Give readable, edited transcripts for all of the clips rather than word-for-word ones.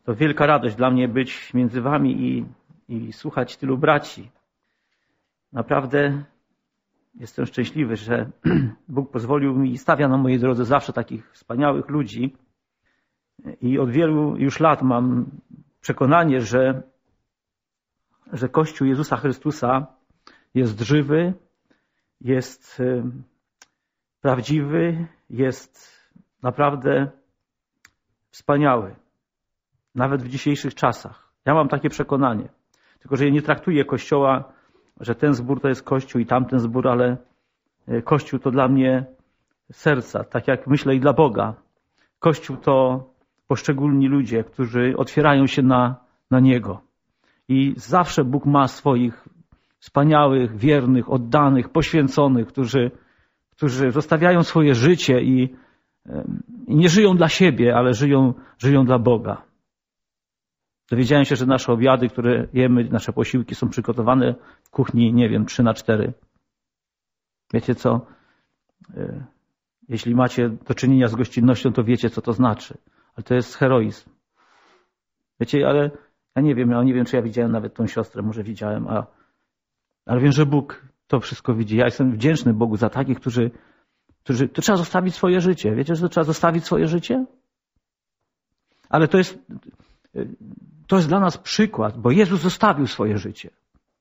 To wielka radość dla mnie być między wami i słuchać tylu braci. Naprawdę jestem szczęśliwy, że Bóg pozwolił mi i stawia na mojej drodze zawsze takich wspaniałych ludzi. I od wielu już lat mam przekonanie, że Kościół Jezusa Chrystusa jest żywy, jest prawdziwy, jest naprawdę wspaniały. Nawet w dzisiejszych czasach. Ja mam takie przekonanie. Tylko że ja nie traktuję Kościoła, że ten zbór to jest Kościół i tamten zbór, ale Kościół to dla mnie serca, tak jak myślę i dla Boga. Kościół to poszczególni ludzie, którzy otwierają się na Niego. I zawsze Bóg ma swoich wspaniałych, wiernych, oddanych, poświęconych, którzy zostawiają swoje życie i nie żyją dla siebie, ale żyją dla Boga. Dowiedziałem się, że nasze obiady, które jemy, nasze posiłki są przygotowane w kuchni, 3x4. Wiecie co? Jeśli macie do czynienia z gościnnością, to wiecie, co to znaczy. Ale to jest heroizm. Wiecie, ale ja nie wiem, czy ja widziałem nawet tą siostrę, może widziałem, ale wiem, że Bóg to wszystko widzi. Ja jestem wdzięczny Bogu za takich, którzy to trzeba zostawić swoje życie. Wiecie, że to trzeba zostawić swoje życie? Ale to jest dla nas przykład, bo Jezus zostawił swoje życie.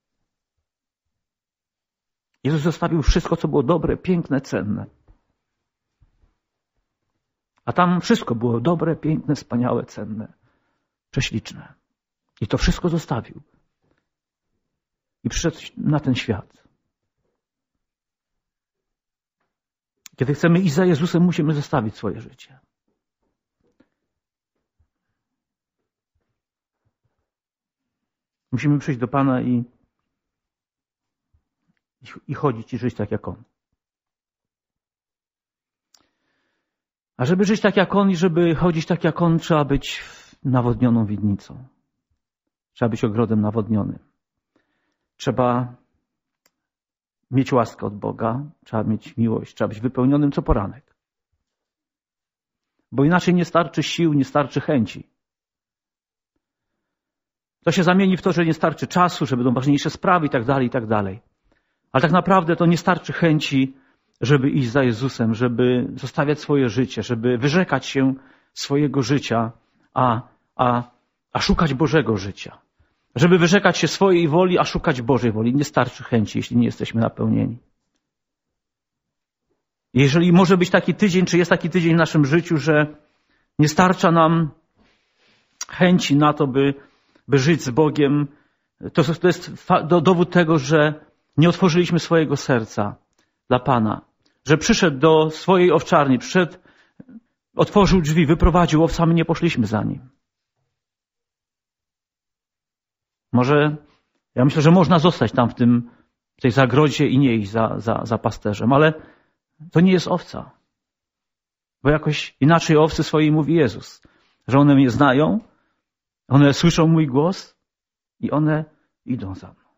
Jezus zostawił wszystko, co było dobre, piękne, cenne. A tam wszystko było dobre, piękne, wspaniałe, cenne, prześliczne. I to wszystko zostawił. I przyszedł na ten świat. Kiedy chcemy iść za Jezusem, musimy zostawić swoje życie. Musimy przyjść do Pana i chodzić i żyć tak jak On. A żeby żyć tak jak On i żeby chodzić tak jak On, trzeba być nawodnioną winnicą. Trzeba być ogrodem nawodnionym. Trzeba mieć łaskę od Boga, trzeba mieć miłość, trzeba być wypełnionym co poranek. Bo inaczej nie starczy sił, nie starczy chęci. To się zamieni w to, że nie starczy czasu, że będą ważniejsze sprawy i tak dalej, i tak dalej. Ale tak naprawdę to nie starczy chęci, żeby iść za Jezusem, żeby zostawiać swoje życie, żeby wyrzekać się swojego życia, a szukać Bożego życia. Żeby wyrzekać się swojej woli, a szukać Bożej woli. Nie starczy chęci, jeśli nie jesteśmy napełnieni. Jeżeli może być taki tydzień, czy jest taki tydzień w naszym życiu, że nie starcza nam chęci na to, by żyć z Bogiem, to jest dowód tego, że nie otworzyliśmy swojego serca dla Pana. Że przyszedł do swojej owczarni, otworzył drzwi, wyprowadził owce, a my nie poszliśmy za Nim. Ja myślę, że można zostać tam w tej zagrodzie i nie iść za pasterzem, ale to nie jest owca. Bo jakoś inaczej o owcy swojej mówi Jezus, że one mnie znają, one słyszą mój głos i one idą za mną.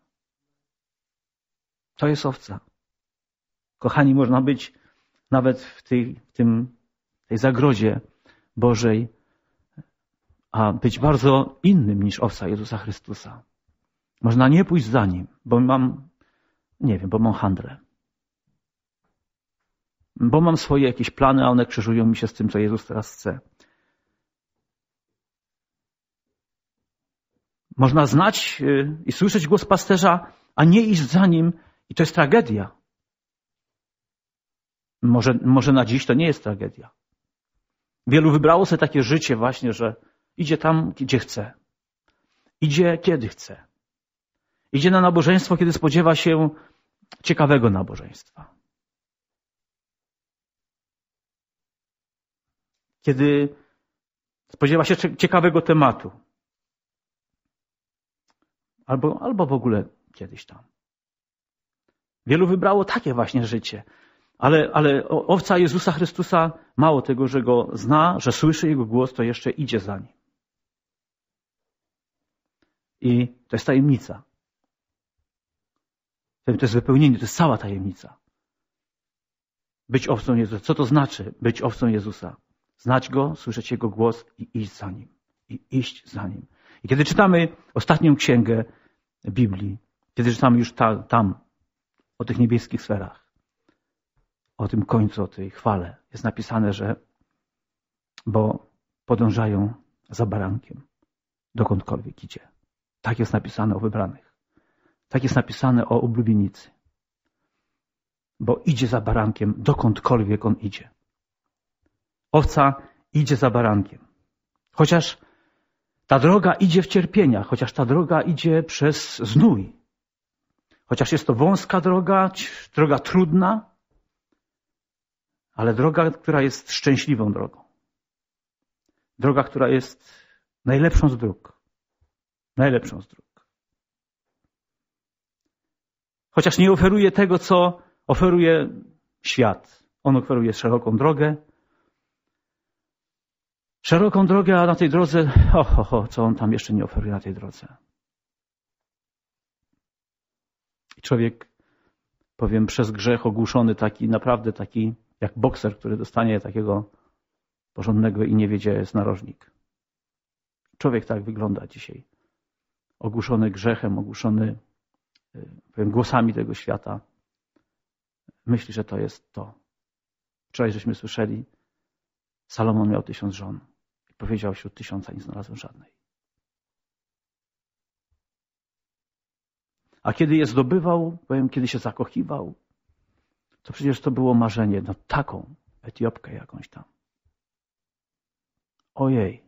To jest owca. Kochani, można być nawet w tej zagrodzie Bożej, a być bardzo innym niż owca Jezusa Chrystusa. Można nie pójść za Nim, bo mam handrę. Bo mam swoje jakieś plany, a one krzyżują mi się z tym, co Jezus teraz chce. Można znać i słyszeć głos pasterza, a nie iść za Nim i to jest tragedia. Może na dziś to nie jest tragedia. Wielu wybrało sobie takie życie właśnie, że idzie tam, gdzie chce. Idzie, kiedy chce. Idzie na nabożeństwo, kiedy spodziewa się ciekawego nabożeństwa. Kiedy spodziewa się ciekawego tematu. Albo w ogóle kiedyś tam. Wielu wybrało takie właśnie życie. Ale owca Jezusa Chrystusa mało tego, że Go zna, że słyszy Jego głos, to jeszcze idzie za Nim. I to jest tajemnica. To jest wypełnienie, to jest cała tajemnica. Być owcą Jezusa. Co to znaczy być owcą Jezusa? Znać Go, słyszeć Jego głos i iść za Nim. i iść za Nim. I kiedy czytamy ostatnią księgę Biblii, kiedy czytamy już tam o tych niebieskich sferach, o tym końcu, o tej chwale, jest napisane, że bo podążają za barankiem, dokądkolwiek idzie. Tak jest napisane o wybranych. Tak jest napisane o oblubienicy. Bo idzie za barankiem, dokądkolwiek on idzie. Owca idzie za barankiem. Chociaż ta droga idzie w cierpieniach, chociaż ta droga idzie przez znój. Chociaż jest to wąska droga, droga trudna, ale droga, która jest szczęśliwą drogą. Droga, która jest najlepszą z dróg. Najlepszą z dróg. Chociaż nie oferuje tego, co oferuje świat. On oferuje szeroką drogę. Szeroką drogę, a na tej drodze, co on tam jeszcze nie oferuje na tej drodze. I człowiek, powiem, przez grzech ogłuszony, naprawdę taki jak bokser, który dostanie takiego porządnego i nie wie, gdzie jest narożnik. Człowiek tak wygląda dzisiaj. Ogłuszony grzechem, ogłuszony, powiem, głosami tego świata. Myśli, że to jest to. Wczoraj żeśmy słyszeli, Salomon miał 1000 żon. I powiedział, wśród 1000 nie znalazłem żadnej. A kiedy je zdobywał, powiem, kiedy się zakochiwał, to przecież to było marzenie. No taką Etiopkę jakąś tam. Ojej.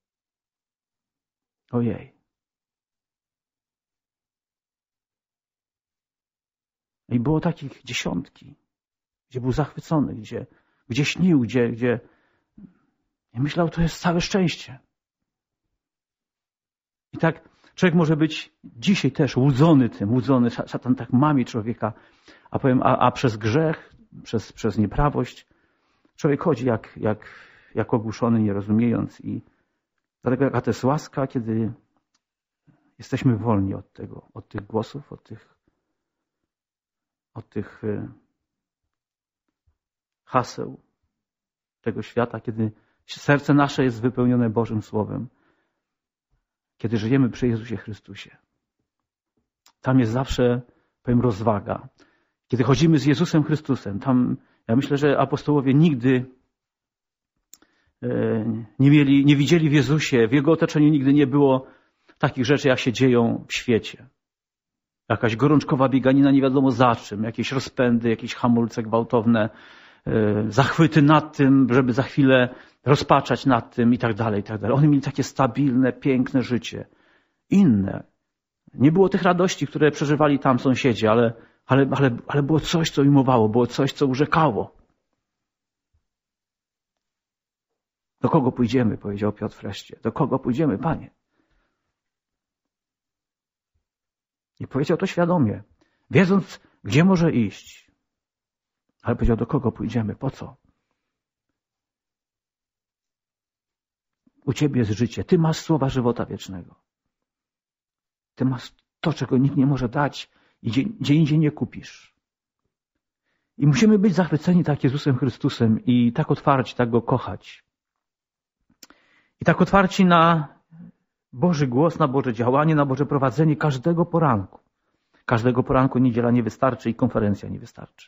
Ojej. I było takich dziesiątki, gdzie był zachwycony, gdzie śnił, gdzie i myślał, to jest całe szczęście. I tak człowiek może być dzisiaj też łudzony tym, szatan tak mami człowieka, a przez grzech, przez nieprawość człowiek chodzi jak ogłuszony, nie rozumiejąc. I dlatego jaka to jest łaska, kiedy jesteśmy wolni od tego, od tych głosów, od tych haseł tego świata, kiedy serce nasze jest wypełnione Bożym Słowem, kiedy żyjemy przy Jezusie Chrystusie. Tam jest zawsze, powiem, rozwaga. Kiedy chodzimy z Jezusem Chrystusem, tam ja myślę, że apostołowie nigdy nie widzieli w Jezusie, w Jego otoczeniu nigdy nie było takich rzeczy, jak się dzieją w świecie. Jakaś gorączkowa bieganina nie wiadomo za czym, jakieś rozpędy, jakieś hamulce gwałtowne, zachwyty nad tym, żeby za chwilę rozpaczać nad tym i tak dalej, i tak dalej. Oni mieli takie stabilne, piękne życie. Inne. Nie było tych radości, które przeżywali tam sąsiedzi, ale było coś, co ujmowało, było coś, co urzekało. Do kogo pójdziemy, powiedział Piotr wreszcie. Do kogo pójdziemy, Panie? I powiedział to świadomie, wiedząc, gdzie może iść. Ale powiedział, do kogo pójdziemy, po co? U Ciebie jest życie. Ty masz słowa żywota wiecznego. Ty masz to, czego nikt nie może dać i gdzie indziej nie kupisz. I musimy być zachwyceni tak Jezusem Chrystusem i tak otwarci, tak Go kochać. I tak otwarci na Boży głos, na Boże działanie, na Boże prowadzenie każdego poranku. Każdego poranku niedziela nie wystarczy i konferencja nie wystarczy.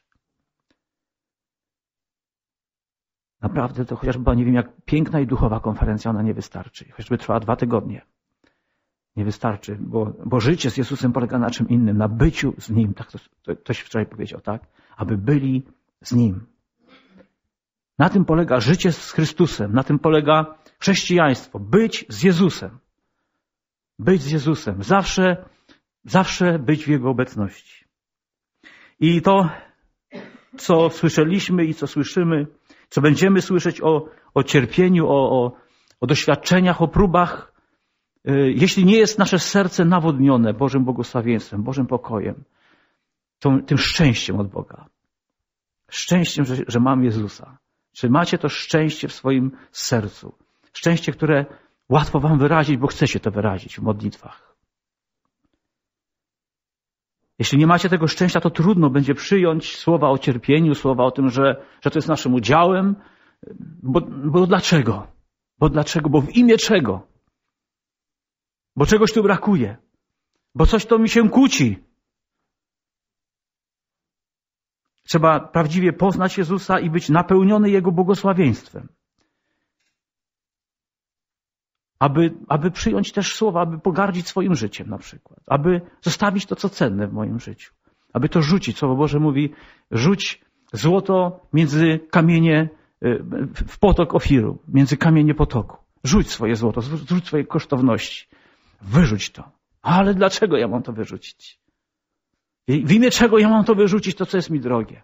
Naprawdę to chociażby, nie wiem, jak piękna i duchowa konferencja, ona nie wystarczy. Chociażby trwała 2 tygodnie. Nie wystarczy, bo życie z Jezusem polega na czym innym, na byciu z Nim. Tak ktoś wczoraj powiedział, tak? Aby byli z Nim. Na tym polega życie z Chrystusem, na tym polega chrześcijaństwo. Być z Jezusem. Być z Jezusem. Zawsze być w Jego obecności. I to, co słyszeliśmy i co słyszymy, co będziemy słyszeć o cierpieniu, o doświadczeniach, o próbach, jeśli nie jest nasze serce nawodnione Bożym błogosławieństwem, Bożym pokojem, tym szczęściem od Boga. Szczęściem, że mam Jezusa. Czy macie to szczęście w swoim sercu? Szczęście, które łatwo wam wyrazić, bo chcecie to wyrazić w modlitwach. Jeśli nie macie tego szczęścia, to trudno będzie przyjąć słowa o cierpieniu, słowa o tym, że to jest naszym udziałem. Bo dlaczego? Bo w imię czego? bo czegoś tu brakuje, bo coś to mi się kłóci. Trzeba prawdziwie poznać Jezusa i być napełniony Jego błogosławieństwem. Aby przyjąć też słowa, aby pogardzić swoim życiem na przykład. Aby zostawić to, co cenne w moim życiu. Aby to rzucić. Słowo Boże mówi, rzuć złoto między kamienie w potok Ofiru, między kamienie potoku. Rzuć swoje złoto, rzuć swoje kosztowności. Wyrzuć to. Ale dlaczego ja mam to wyrzucić? W imię czego ja mam to wyrzucić, to co jest mi drogie?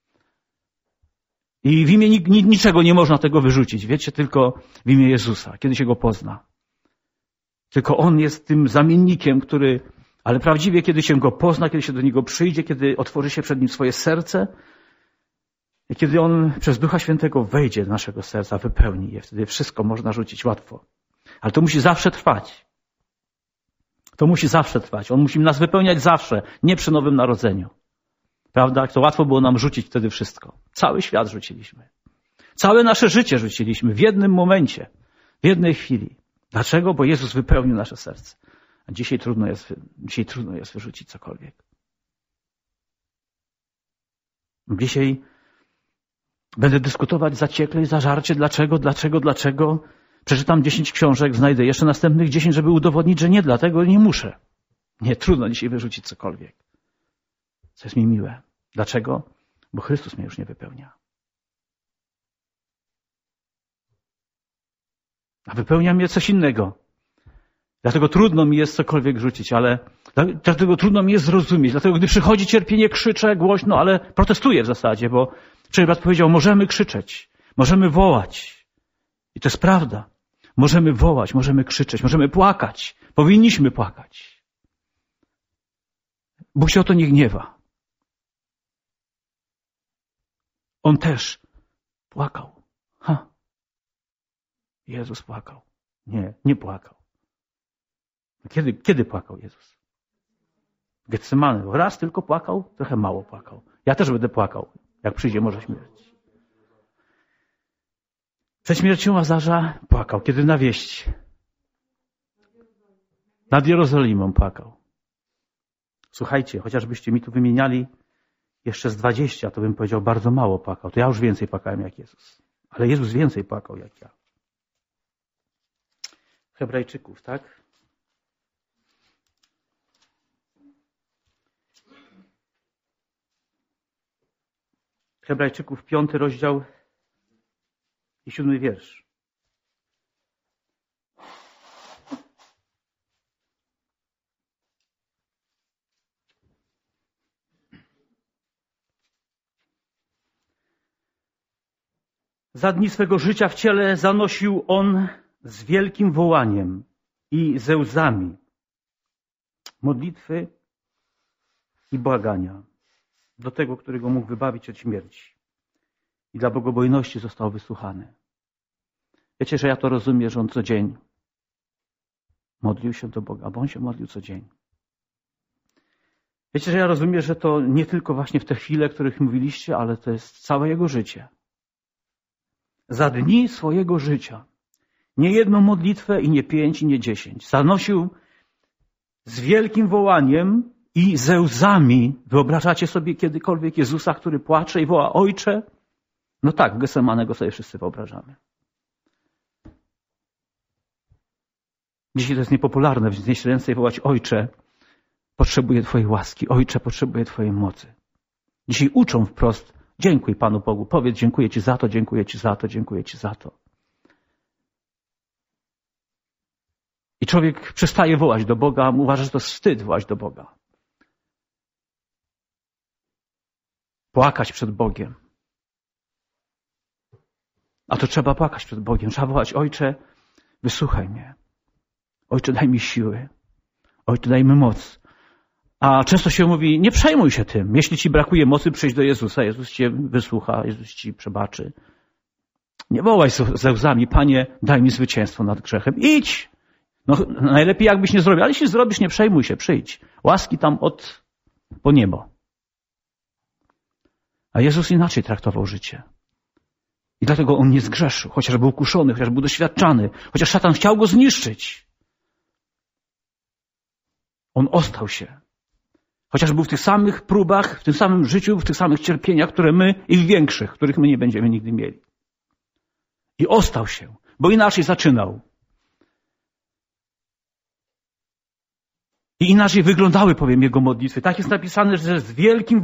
I w imię niczego nie można tego wyrzucić. Wiecie, tylko w imię Jezusa, kiedy się Go pozna. Tylko On jest tym zamiennikiem, ale prawdziwie kiedy się Go pozna, kiedy się do Niego przyjdzie, kiedy otworzy się przed Nim swoje serce i kiedy On przez Ducha Świętego wejdzie do naszego serca, wypełni je. Wtedy wszystko można rzucić łatwo. Ale to musi zawsze trwać. To musi zawsze trwać. On musi nas wypełniać zawsze, nie przy Nowym Narodzeniu. Prawda? To łatwo było nam rzucić wtedy wszystko. Cały świat rzuciliśmy. Całe nasze życie rzuciliśmy w jednym momencie, w jednej chwili. Dlaczego? Bo Jezus wypełnił nasze serce. A dzisiaj trudno jest wyrzucić cokolwiek. Dzisiaj będę dyskutować zaciekle i zażarcie. Dlaczego? Przeczytam 10 książek, znajdę jeszcze następnych 10, żeby udowodnić, że nie dlatego nie muszę. Nie, trudno dzisiaj wyrzucić cokolwiek. Co jest mi miłe. Dlaczego? Bo Chrystus mnie już nie wypełnia. A wypełnia mnie coś innego. Dlatego trudno mi jest cokolwiek rzucić, dlatego trudno mi jest zrozumieć. Dlatego gdy przychodzi cierpienie, krzyczę głośno, ale protestuję w zasadzie, bo wczoraj brat powiedział, możemy krzyczeć, możemy wołać. I to jest prawda. Możemy wołać, możemy krzyczeć, możemy płakać. Powinniśmy płakać. Bóg się o to nie gniewa. On też płakał. Jezus płakał. Nie płakał. Kiedy płakał Jezus? W Getsemane. Raz tylko płakał, trochę mało płakał. Ja też będę płakał, jak przyjdzie może śmierć. Przed śmiercią Łazarza płakał, kiedy na wieść. Nad Jerozolimą płakał. Słuchajcie, chociażbyście mi tu wymieniali jeszcze z 20, to bym powiedział, bardzo mało płakał. To ja już więcej płakałem jak Jezus. Ale Jezus więcej płakał jak ja. Hebrajczyków, tak? Hebrajczyków 5 rozdział i 7 wiersz. Za dni swego życia w ciele zanosił on z wielkim wołaniem i ze łzami modlitwy i błagania do tego, który go mógł wybawić od śmierci. I dla bogobojności został wysłuchany. Wiecie, że ja to rozumiem, że on co dzień modlił się do Boga, bo on się modlił co dzień. Wiecie, że ja rozumiem, że to nie tylko właśnie w te chwile, o których mówiliście, ale to jest całe jego życie. Za dni swojego życia. Nie jedną modlitwę i nie 5 i nie 10. Zanosił z wielkim wołaniem i ze łzami. Wyobrażacie sobie kiedykolwiek Jezusa, który płacze i woła Ojcze? No tak, w Getsemane go sobie wszyscy wyobrażamy. Dzisiaj to jest niepopularne wznieść ręce i wołać Ojcze, potrzebuję Twojej łaski. Ojcze, potrzebuję Twojej mocy. Dzisiaj uczą wprost, dziękuj Panu Bogu. Powiedz, dziękuję Ci za to, dziękuję Ci za to, dziękuję Ci za to. I człowiek przestaje wołać do Boga, uważa, że to wstyd wołać do Boga. Płakać przed Bogiem. A to trzeba płakać przed Bogiem. Trzeba wołać, Ojcze, wysłuchaj mnie. Ojcze, daj mi siły. Ojcze, daj mi moc. A często się mówi, nie przejmuj się tym. Jeśli ci brakuje mocy, przyjdź do Jezusa. Jezus cię wysłucha, Jezus ci przebaczy. Nie wołaj ze łzami, Panie, daj mi zwycięstwo nad grzechem. Idź! No, najlepiej jakbyś nie zrobił, ale jeśli zrobisz, nie przejmuj się, przyjdź. Łaski tam po niebo. A Jezus inaczej traktował życie. I dlatego on nie zgrzeszył, chociaż był kuszony, chociaż był doświadczany, chociaż szatan chciał go zniszczyć. On ostał się. Chociaż był w tych samych próbach, w tym samym życiu, w tych samych cierpieniach, które my i w większych, których my nie będziemy nigdy mieli. I ostał się, bo inaczej zaczynał. I inaczej wyglądały, powiem, jego modlitwy. Tak jest napisane, że z wielkim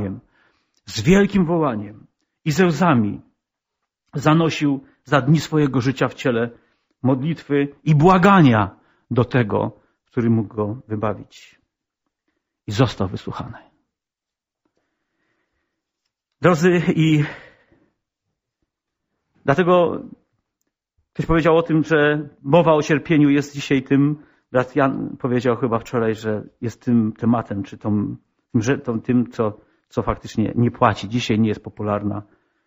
wołaniem i ze łzami zanosił za dni swojego życia w ciele modlitwy i błagania do tego, który mógł go wybawić. I został wysłuchany. Drodzy, i dlatego ktoś powiedział o tym, że mowa o cierpieniu jest dzisiaj tym, brat Jan powiedział chyba wczoraj, że jest tym tematem, czy tym, co faktycznie nie płaci. Dzisiaj nie jest popularna.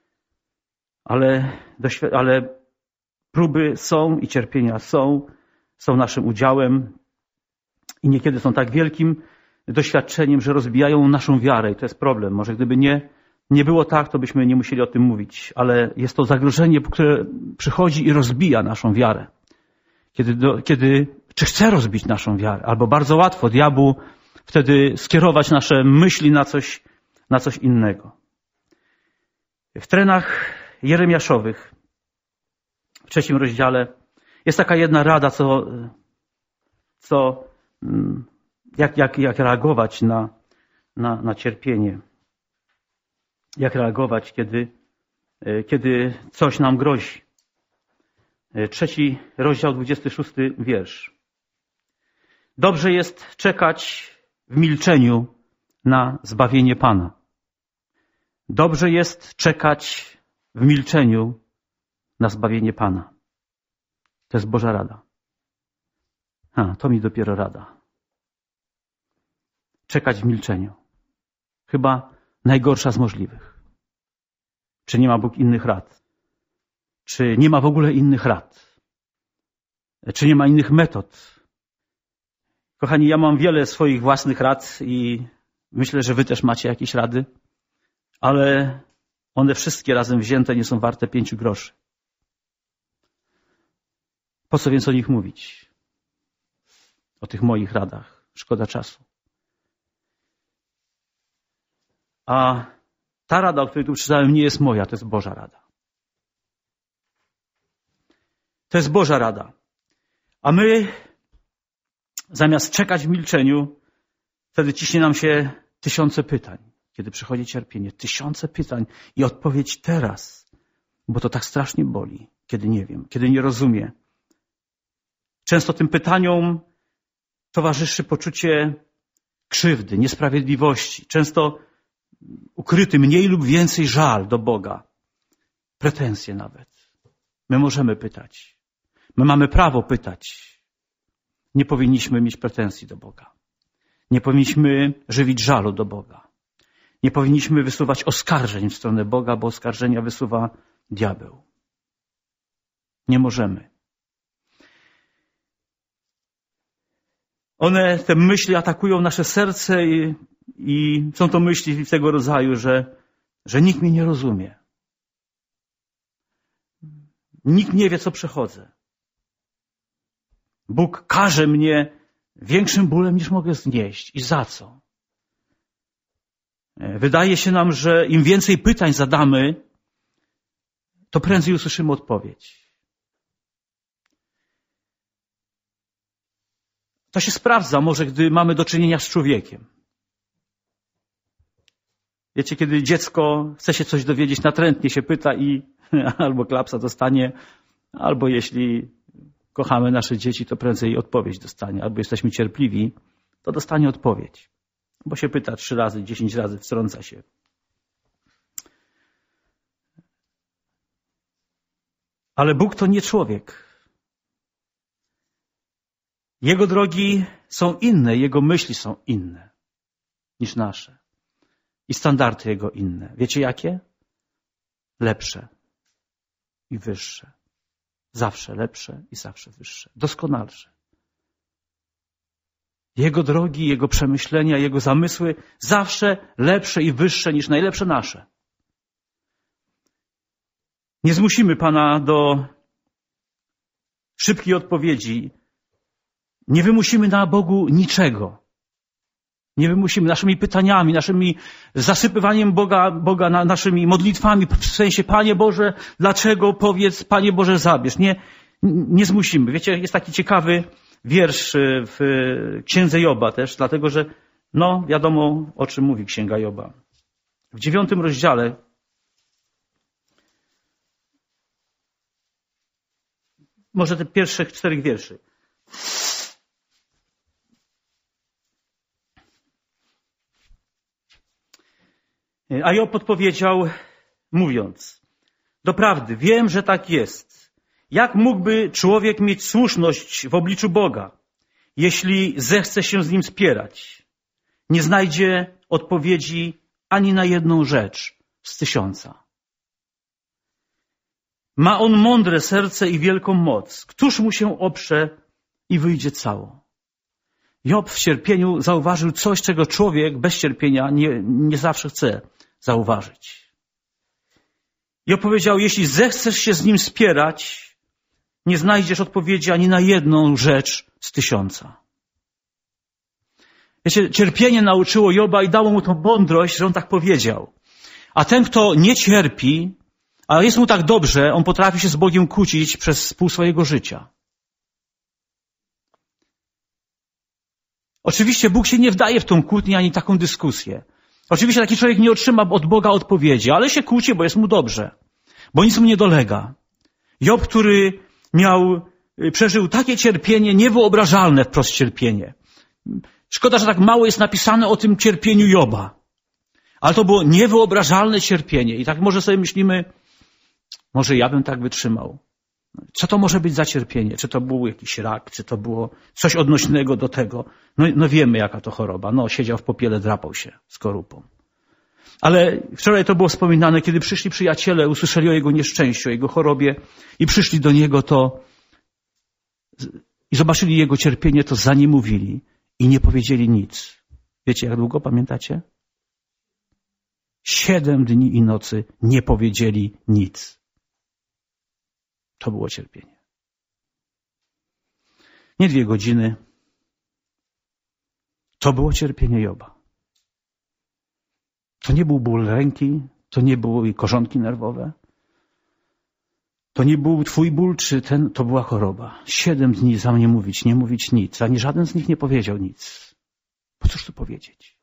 Ale próby są i cierpienia są naszym udziałem i niekiedy są tak wielkim doświadczeniem, że rozbijają naszą wiarę i to jest problem. Może gdyby nie było tak, to byśmy nie musieli o tym mówić, ale jest to zagrożenie, które przychodzi i rozbija naszą wiarę. Czy chce rozbić naszą wiarę? Albo bardzo łatwo diabłu wtedy skierować nasze myśli na coś innego. W trenach jeremiaszowych w 3 rozdziale jest taka jedna rada, jak reagować na cierpienie. Jak reagować, kiedy coś nam grozi. 3 rozdział, 26 wiersz. Dobrze jest czekać w milczeniu na zbawienie Pana. Dobrze jest czekać w milczeniu na zbawienie Pana. To jest Boża rada. To mi dopiero rada. Czekać w milczeniu. Chyba najgorsza z możliwych. Czy nie ma Bóg innych rad? Czy nie ma w ogóle innych rad? Czy nie ma innych metod? Kochani, ja mam wiele swoich własnych rad i myślę, że wy też macie jakieś rady, ale one wszystkie razem wzięte nie są warte 5 groszy. Po co więc o nich mówić? O tych moich radach. Szkoda czasu. A ta rada, o której tu przeczytałem, nie jest moja, to jest Boża rada. To jest Boża rada. A my, zamiast czekać w milczeniu, wtedy ciśnie nam się 1000 pytań. Kiedy przychodzi cierpienie, 1000 pytań i odpowiedź teraz, bo to tak strasznie boli, kiedy nie wiem, kiedy nie rozumiem. Często tym pytaniom towarzyszy poczucie krzywdy, niesprawiedliwości. Często ukryty mniej lub więcej żal do Boga. Pretensje nawet. My możemy pytać. My mamy prawo pytać. Nie powinniśmy mieć pretensji do Boga. Nie powinniśmy żywić żalu do Boga. Nie powinniśmy wysuwać oskarżeń w stronę Boga, bo oskarżenia wysuwa diabeł. Nie możemy. Te myśli atakują nasze serce i są to myśli tego rodzaju, że nikt mnie nie rozumie. Nikt nie wie, co przechodzę. Bóg karze mnie większym bólem, niż mogę znieść. I za co? Wydaje się nam, że im więcej pytań zadamy, to prędzej usłyszymy odpowiedź. To się sprawdza może, gdy mamy do czynienia z człowiekiem. Wiecie, kiedy dziecko chce się coś dowiedzieć, natrętnie się pyta i albo klapsa dostanie, albo jeśli kochamy nasze dzieci, to prędzej odpowiedź dostanie. Albo jesteśmy cierpliwi, to dostanie odpowiedź. Bo się pyta 3 razy, 10 razy, wtrąca się. Ale Bóg to nie człowiek. Jego drogi są inne, Jego myśli są inne niż nasze. I standardy Jego inne. Wiecie jakie? Lepsze i wyższe. Zawsze lepsze i zawsze wyższe. Doskonalsze. Jego drogi, Jego przemyślenia, Jego zamysły zawsze lepsze i wyższe niż najlepsze nasze. Nie zmusimy Pana do szybkiej odpowiedzi. Nie wymusimy na Bogu niczego. Nie wymusimy naszymi pytaniami, naszymi zasypywaniem Boga naszymi modlitwami, w sensie, Panie Boże, dlaczego? Powiedz, Panie Boże, zabierz. Nie zmusimy. Wiecie, jest taki ciekawy wiersz w Księdze Joba też, dlatego że, wiadomo, o czym mówi Księga Joba. W 9 rozdziale może te pierwszych 4 wierszy. A Job odpowiedział, mówiąc, doprawdy, wiem, że tak jest. Jak mógłby człowiek mieć słuszność w obliczu Boga, jeśli zechce się z Nim spierać? Nie znajdzie odpowiedzi ani na jedną rzecz z 1000. Ma on mądre serce i wielką moc. Któż mu się oprze i wyjdzie cało? Job w cierpieniu zauważył coś, czego człowiek bez cierpienia nie zawsze chce zauważyć. Job powiedział, jeśli zechcesz się z nim spierać, nie znajdziesz odpowiedzi ani na jedną rzecz z 1000. Wiecie, cierpienie nauczyło Joba i dało mu tą mądrość, że on tak powiedział. A ten, kto nie cierpi, a jest mu tak dobrze, on potrafi się z Bogiem kłócić przez pół swojego życia. Oczywiście Bóg się nie wdaje w tą kłótnię ani taką dyskusję. Oczywiście taki człowiek nie otrzyma od Boga odpowiedzi, ale się kłóci, bo jest mu dobrze. Bo nic mu nie dolega. Job, który przeżył takie cierpienie, niewyobrażalne wprost cierpienie. Szkoda, że tak mało jest napisane o tym cierpieniu Joba. Ale to było niewyobrażalne cierpienie. I tak może sobie myślimy, może ja bym tak wytrzymał. Co to może być za cierpienie? Czy to był jakiś rak? Czy to było coś odnośnego do tego? No wiemy, jaka to choroba. Siedział w popiele, drapał się skorupą. Ale wczoraj to było wspominane, kiedy przyszli przyjaciele, usłyszeli o jego nieszczęściu, o jego chorobie i przyszli do niego i zobaczyli jego cierpienie, to za nie mówili i nie powiedzieli nic. Wiecie, jak długo, pamiętacie? 7 dni i nocy nie powiedzieli nic. To było cierpienie. Nie 2 godziny. To było cierpienie Joba. To nie był ból ręki, to nie były korzonki nerwowe. To nie był twój ból, to była choroba. 7 dni za mnie mówić, nie mówić nic. Ani żaden z nich nie powiedział nic. Po cóż tu powiedzieć?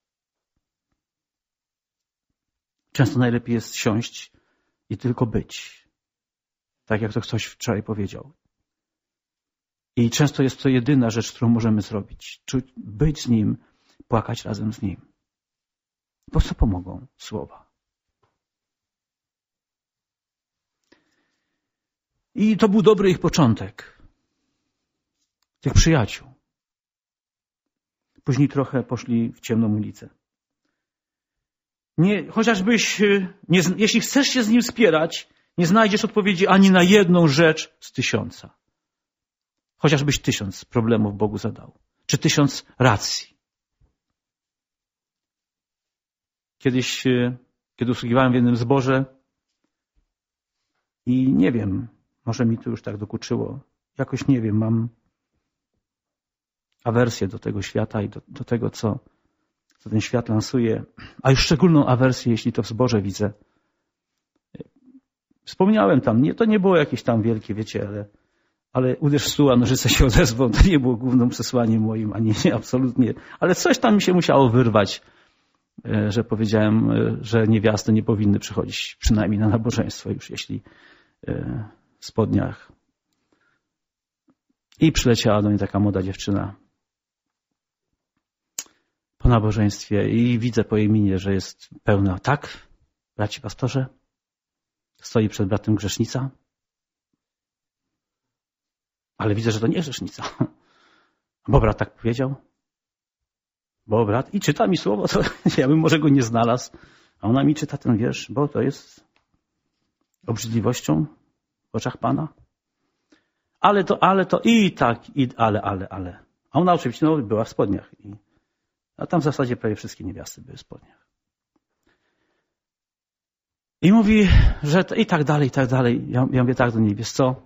Często najlepiej jest siąść i tylko być. Tak jak to ktoś wczoraj powiedział. I często jest to jedyna rzecz, którą możemy zrobić. Być z Nim, płakać razem z Nim. Po co pomogą słowa? I to był dobry ich początek. Tych przyjaciół. Później trochę poszli w ciemną ulicę. Jeśli chcesz się z Nim spierać, nie znajdziesz odpowiedzi ani na jedną rzecz z 1000. Chociażbyś 1000 problemów Bogu zadał. Czy 1000 racji. Kiedyś, kiedy usługiwałem w jednym zborze i nie wiem, może mi to już tak dokuczyło. Jakoś nie wiem, mam awersję do tego świata i do tego, co ten świat lansuje. A już szczególną awersję, jeśli to w zborze widzę. Wspomniałem tam, to nie było jakieś tam wielkie, wiecie, ale uderz w stół, a nożyce się odezwą. To nie było głównym przesłaniem moim, ani nie, absolutnie. Ale coś tam mi się musiało wyrwać, że powiedziałem, że niewiasty nie powinny przychodzić przynajmniej na nabożeństwo już, jeśli w spodniach. I przyleciała do mnie taka młoda dziewczyna po nabożeństwie i widzę po jej minie, że jest pełna. Tak, braci pastorze? Stoi przed bratem grzesznica? Ale widzę, że to nie grzesznica. Bo brat tak powiedział. Bo brat i czyta mi słowo, to ja bym może go nie znalazł. A ona mi czyta ten wiersz, bo to jest obrzydliwością w oczach Pana. Ale ale. A ona oczywiście była w spodniach. A tam w zasadzie prawie wszystkie niewiasty były w spodniach. I mówi, że i tak dalej, i tak dalej. Ja mówię tak do niej, wiesz co?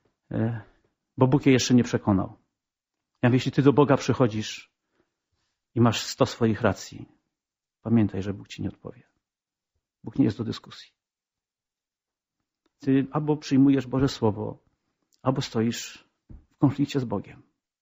Bo Bóg jej jeszcze nie przekonał. Ja mówię, jeśli ty do Boga przychodzisz i masz 100 swoich racji, pamiętaj, że Bóg ci nie odpowie. Bóg nie jest do dyskusji. Ty albo przyjmujesz Boże Słowo, albo stoisz w konflikcie z Bogiem.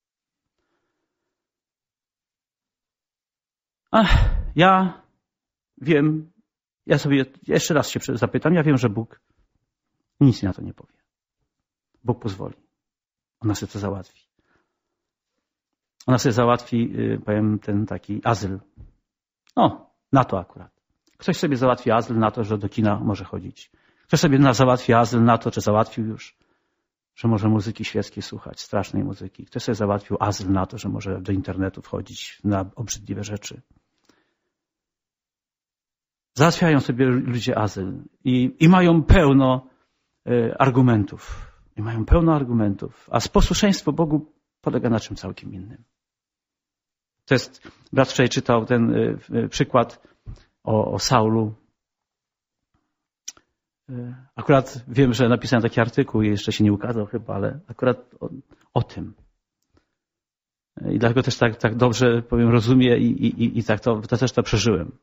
Ja wiem, ja sobie jeszcze raz się zapytam, ja wiem, że Bóg nic na to nie powie. Bóg pozwoli. Ona sobie to załatwi. Ona sobie załatwi, powiem, ten taki azyl. No, na to akurat. Ktoś sobie załatwi azyl na to, że do kina może chodzić. Ktoś sobie załatwi azyl na to, czy załatwił już, że może muzyki świeckiej słuchać, strasznej muzyki. Ktoś sobie załatwił azyl na to, że może do internetu wchodzić na obrzydliwe rzeczy. Załatwiają sobie ludzie azyl i mają pełno argumentów. I mają pełno argumentów. A posłuszeństwo Bogu polega na czym całkiem innym. To jest, brat wczoraj czytał ten przykład o Saulu. Akurat wiem, że napisałem taki artykuł i jeszcze się nie ukazał chyba, ale akurat o tym. I dlatego też tak dobrze, powiem, rozumiem i tak to też to przeżyłem.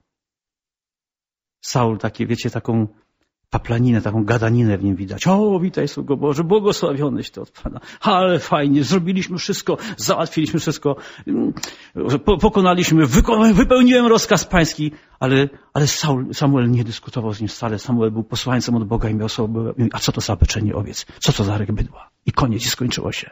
Saul, takie, wiecie, taką paplaninę, taką gadaninę w nim widać. O, witaj, sługo Boże, błogosławioneś Ty od Pana. Ale fajnie, zrobiliśmy wszystko, załatwiliśmy wszystko, pokonaliśmy, wypełniłem rozkaz Pański, ale Samuel nie dyskutował z nim wcale. Samuel był posłańcem od Boga i miał sobie, a co to za beczenie owiec? Co to za ryk bydła? I koniec, i skończyło się.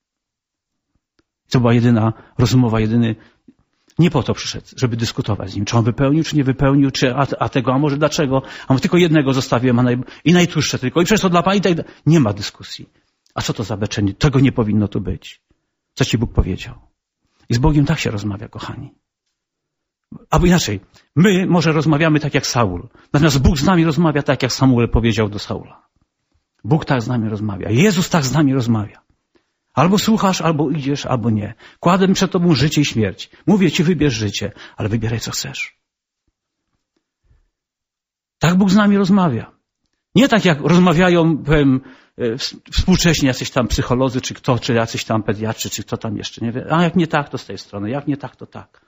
To była jedyna rozmowa, nie po to przyszedł, żeby dyskutować z nim, czy on wypełnił, czy nie wypełnił, czy a może dlaczego, a tylko jednego zostawiłem, i najtłuższe tylko, i przez to dla Pana, i tak dalej. Nie ma dyskusji. A co to za beczenie? Tego nie powinno tu być. Co Ci Bóg powiedział? I z Bogiem tak się rozmawia, kochani. Albo inaczej, my może rozmawiamy tak jak Saul, natomiast Bóg z nami rozmawia tak jak Samuel powiedział do Saula. Bóg tak z nami rozmawia. Jezus tak z nami rozmawia. Albo słuchasz, albo idziesz, albo nie. Kładę przed Tobą życie i śmierć. Mówię Ci, wybierz życie, ale wybieraj, co chcesz. Tak Bóg z nami rozmawia. Nie tak jak rozmawiają, powiem, współcześnie jacyś tam psycholodzy, czy jacyś tam pediatrzy, czy kto tam jeszcze, nie wie. A jak nie tak, to z tej strony. Jak nie tak, to tak.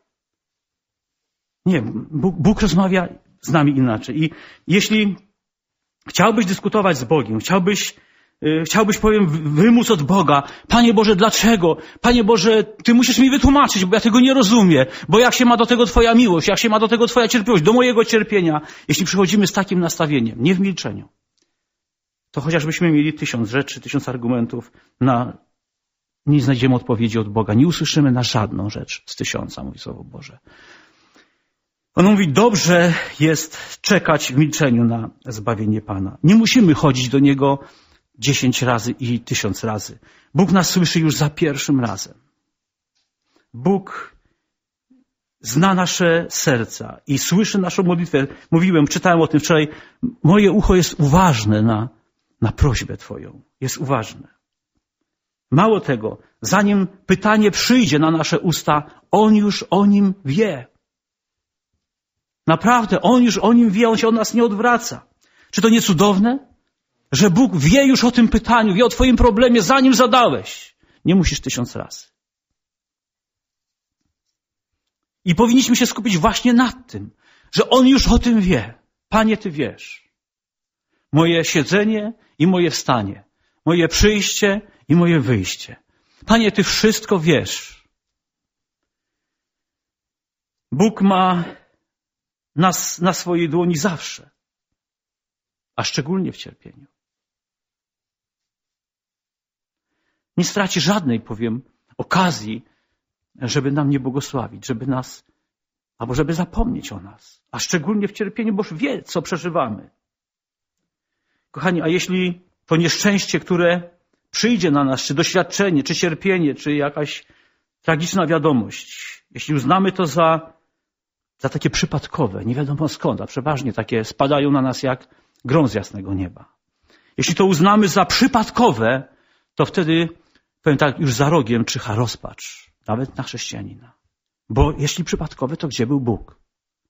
Nie, Bóg rozmawia z nami inaczej. I jeśli chciałbyś dyskutować z Bogiem, chciałbyś, powiem, wymóc od Boga, Panie Boże, dlaczego? Panie Boże, Ty musisz mi wytłumaczyć, bo ja tego nie rozumiem, bo jak się ma do tego Twoja miłość, jak się ma do tego Twoja cierpliwość, do mojego cierpienia, jeśli przychodzimy z takim nastawieniem, nie w milczeniu, to chociażbyśmy mieli 1000 rzeczy, 1000 argumentów, nie znajdziemy odpowiedzi od Boga, nie usłyszymy na żadną rzecz z 1000, mówi Słowo Boże. On mówi, dobrze jest czekać w milczeniu na zbawienie Pana. Nie musimy chodzić do Niego 10 razy i 1000 razy. Bóg nas słyszy już za pierwszym razem. Bóg zna nasze serca i słyszy naszą modlitwę. Czytałem o tym wczoraj. Moje ucho jest uważne na prośbę Twoją. Jest uważne. Mało tego, zanim pytanie przyjdzie na nasze usta, On już o nim wie. Naprawdę, On już o nim wie, On się od nas nie odwraca. Czy to nie cudowne? Że Bóg wie już o tym pytaniu, wie o Twoim problemie, zanim zadałeś. Nie musisz 1000 razy. I powinniśmy się skupić właśnie nad tym, że On już o tym wie. Panie, Ty wiesz. Moje siedzenie i moje wstanie. Moje przyjście i moje wyjście. Panie, Ty wszystko wiesz. Bóg ma nas na swojej dłoni zawsze. A szczególnie w cierpieniu. Nie straci żadnej, powiem, okazji, żeby nam nie błogosławić, żeby zapomnieć o nas. A szczególnie w cierpieniu, bo wie, co przeżywamy. Kochani, a jeśli to nieszczęście, które przyjdzie na nas, czy doświadczenie, czy cierpienie, czy jakaś tragiczna wiadomość, jeśli uznamy to za takie przypadkowe, nie wiadomo skąd, a przeważnie takie spadają na nas jak grom z jasnego nieba. Jeśli to uznamy za przypadkowe, to wtedy, powiem tak, już za rogiem czyha rozpacz, nawet na chrześcijanina. Bo jeśli przypadkowe, to gdzie był Bóg?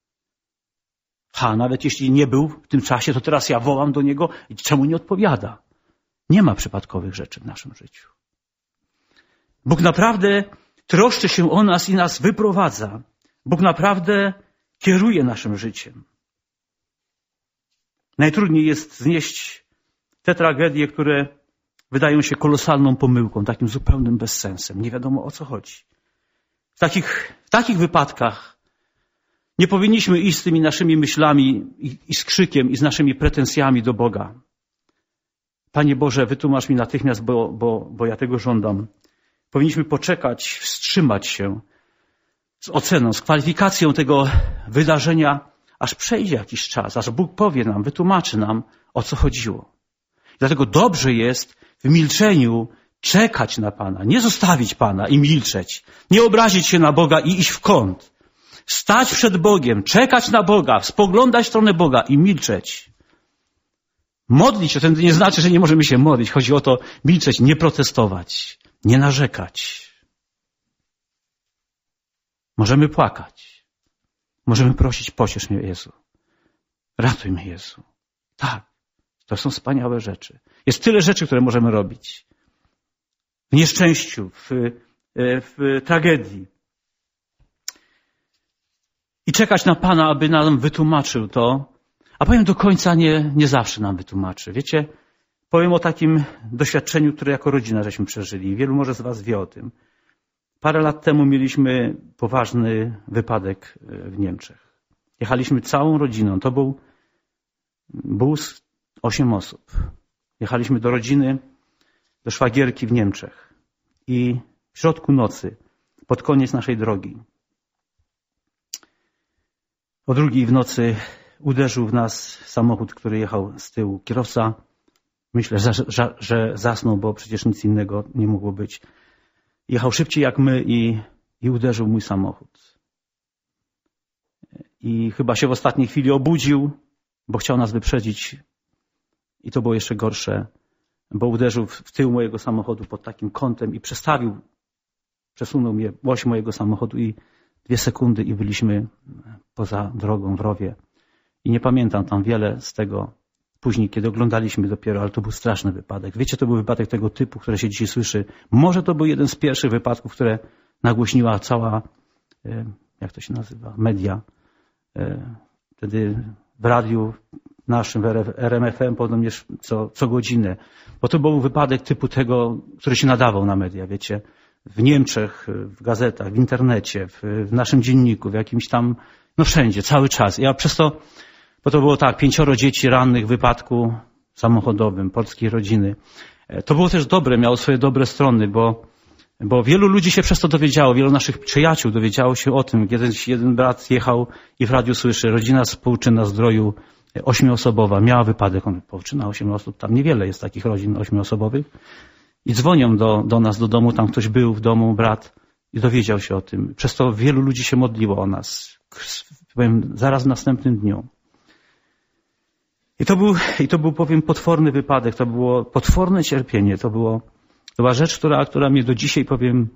Nawet jeśli nie był w tym czasie, to teraz ja wołam do Niego i czemu nie odpowiada? Nie ma przypadkowych rzeczy w naszym życiu. Bóg naprawdę troszczy się o nas i nas wyprowadza. Bóg naprawdę kieruje naszym życiem. Najtrudniej jest znieść te tragedie, które wydają się kolosalną pomyłką, takim zupełnym bezsensem. Nie wiadomo, o co chodzi. W takich wypadkach nie powinniśmy iść z tymi naszymi myślami i z krzykiem i z naszymi pretensjami do Boga. Panie Boże, wytłumacz mi natychmiast, bo ja tego żądam. Powinniśmy poczekać, wstrzymać się z oceną, z kwalifikacją tego wydarzenia, aż przejdzie jakiś czas, aż Bóg powie nam, wytłumaczy nam, o co chodziło. Dlatego dobrze jest w milczeniu czekać na Pana, nie zostawić Pana i milczeć, nie obrazić się na Boga i iść w kąt. Stać przed Bogiem, czekać na Boga, spoglądać w stronę Boga i milczeć. Modlić się, to nie znaczy, że nie możemy się modlić. Chodzi o to milczeć, nie protestować, nie narzekać. Możemy płakać. Możemy prosić, pociesz mnie, Jezu. Ratuj mnie, Jezu. Tak, to są wspaniałe rzeczy. Jest tyle rzeczy, które możemy robić. W nieszczęściu, w tragedii. I czekać na Pana, aby nam wytłumaczył to. A powiem, do końca nie zawsze nam wytłumaczy. Wiecie, powiem o takim doświadczeniu, które jako rodzina żeśmy przeżyli. Wielu może z was wie o tym. Parę lat temu mieliśmy poważny wypadek w Niemczech. Jechaliśmy całą rodziną. To był bus 8 osób. Jechaliśmy do rodziny, do szwagierki w Niemczech. I w środku nocy, pod koniec naszej drogi, o 2:00 w nocy uderzył w nas samochód, który jechał z tyłu. Kierowca, myślę, że zasnął, bo przecież nic innego nie mogło być. Jechał szybciej jak my i uderzył mój samochód. I chyba się w ostatniej chwili obudził, bo chciał nas wyprzedzić. I to było jeszcze gorsze, bo uderzył w tył mojego samochodu pod takim kątem i przesunął mnie oś mojego samochodu i 2 sekundy i byliśmy poza drogą w rowie. I nie pamiętam tam wiele z tego później, kiedy oglądaliśmy dopiero, ale to był straszny wypadek. Wiecie, to był wypadek tego typu, który się dzisiaj słyszy. Może to był jeden z pierwszych wypadków, które nagłośniła cała, jak to się nazywa, media. Wtedy w radiu naszym, w RMFM, podobnież co godzinę. Bo to był wypadek typu tego, który się nadawał na media, wiecie. W Niemczech, w gazetach, w internecie, w naszym dzienniku, w jakimś tam, no wszędzie, cały czas. Ja przez to, bo to było tak, 5 dzieci rannych w wypadku samochodowym, polskiej rodziny. To było też dobre, miało swoje dobre strony, bo wielu ludzi się przez to dowiedziało, wielu naszych przyjaciół dowiedziało się o tym. Jeden brat jechał i w radiu słyszy, rodzina współczynna Zdroju 8-osobowa, miała wypadek, współczynna 8 osób, tam niewiele jest takich rodzin 8-osobowych. I dzwonią do nas, do domu, tam ktoś był w domu, brat, i dowiedział się o tym. Przez to wielu ludzi się modliło o nas. Powiem, zaraz w następnym dniu. I to był, powiem, potworny wypadek, to było potworne cierpienie, to była rzecz, która mnie do dzisiaj, powiem,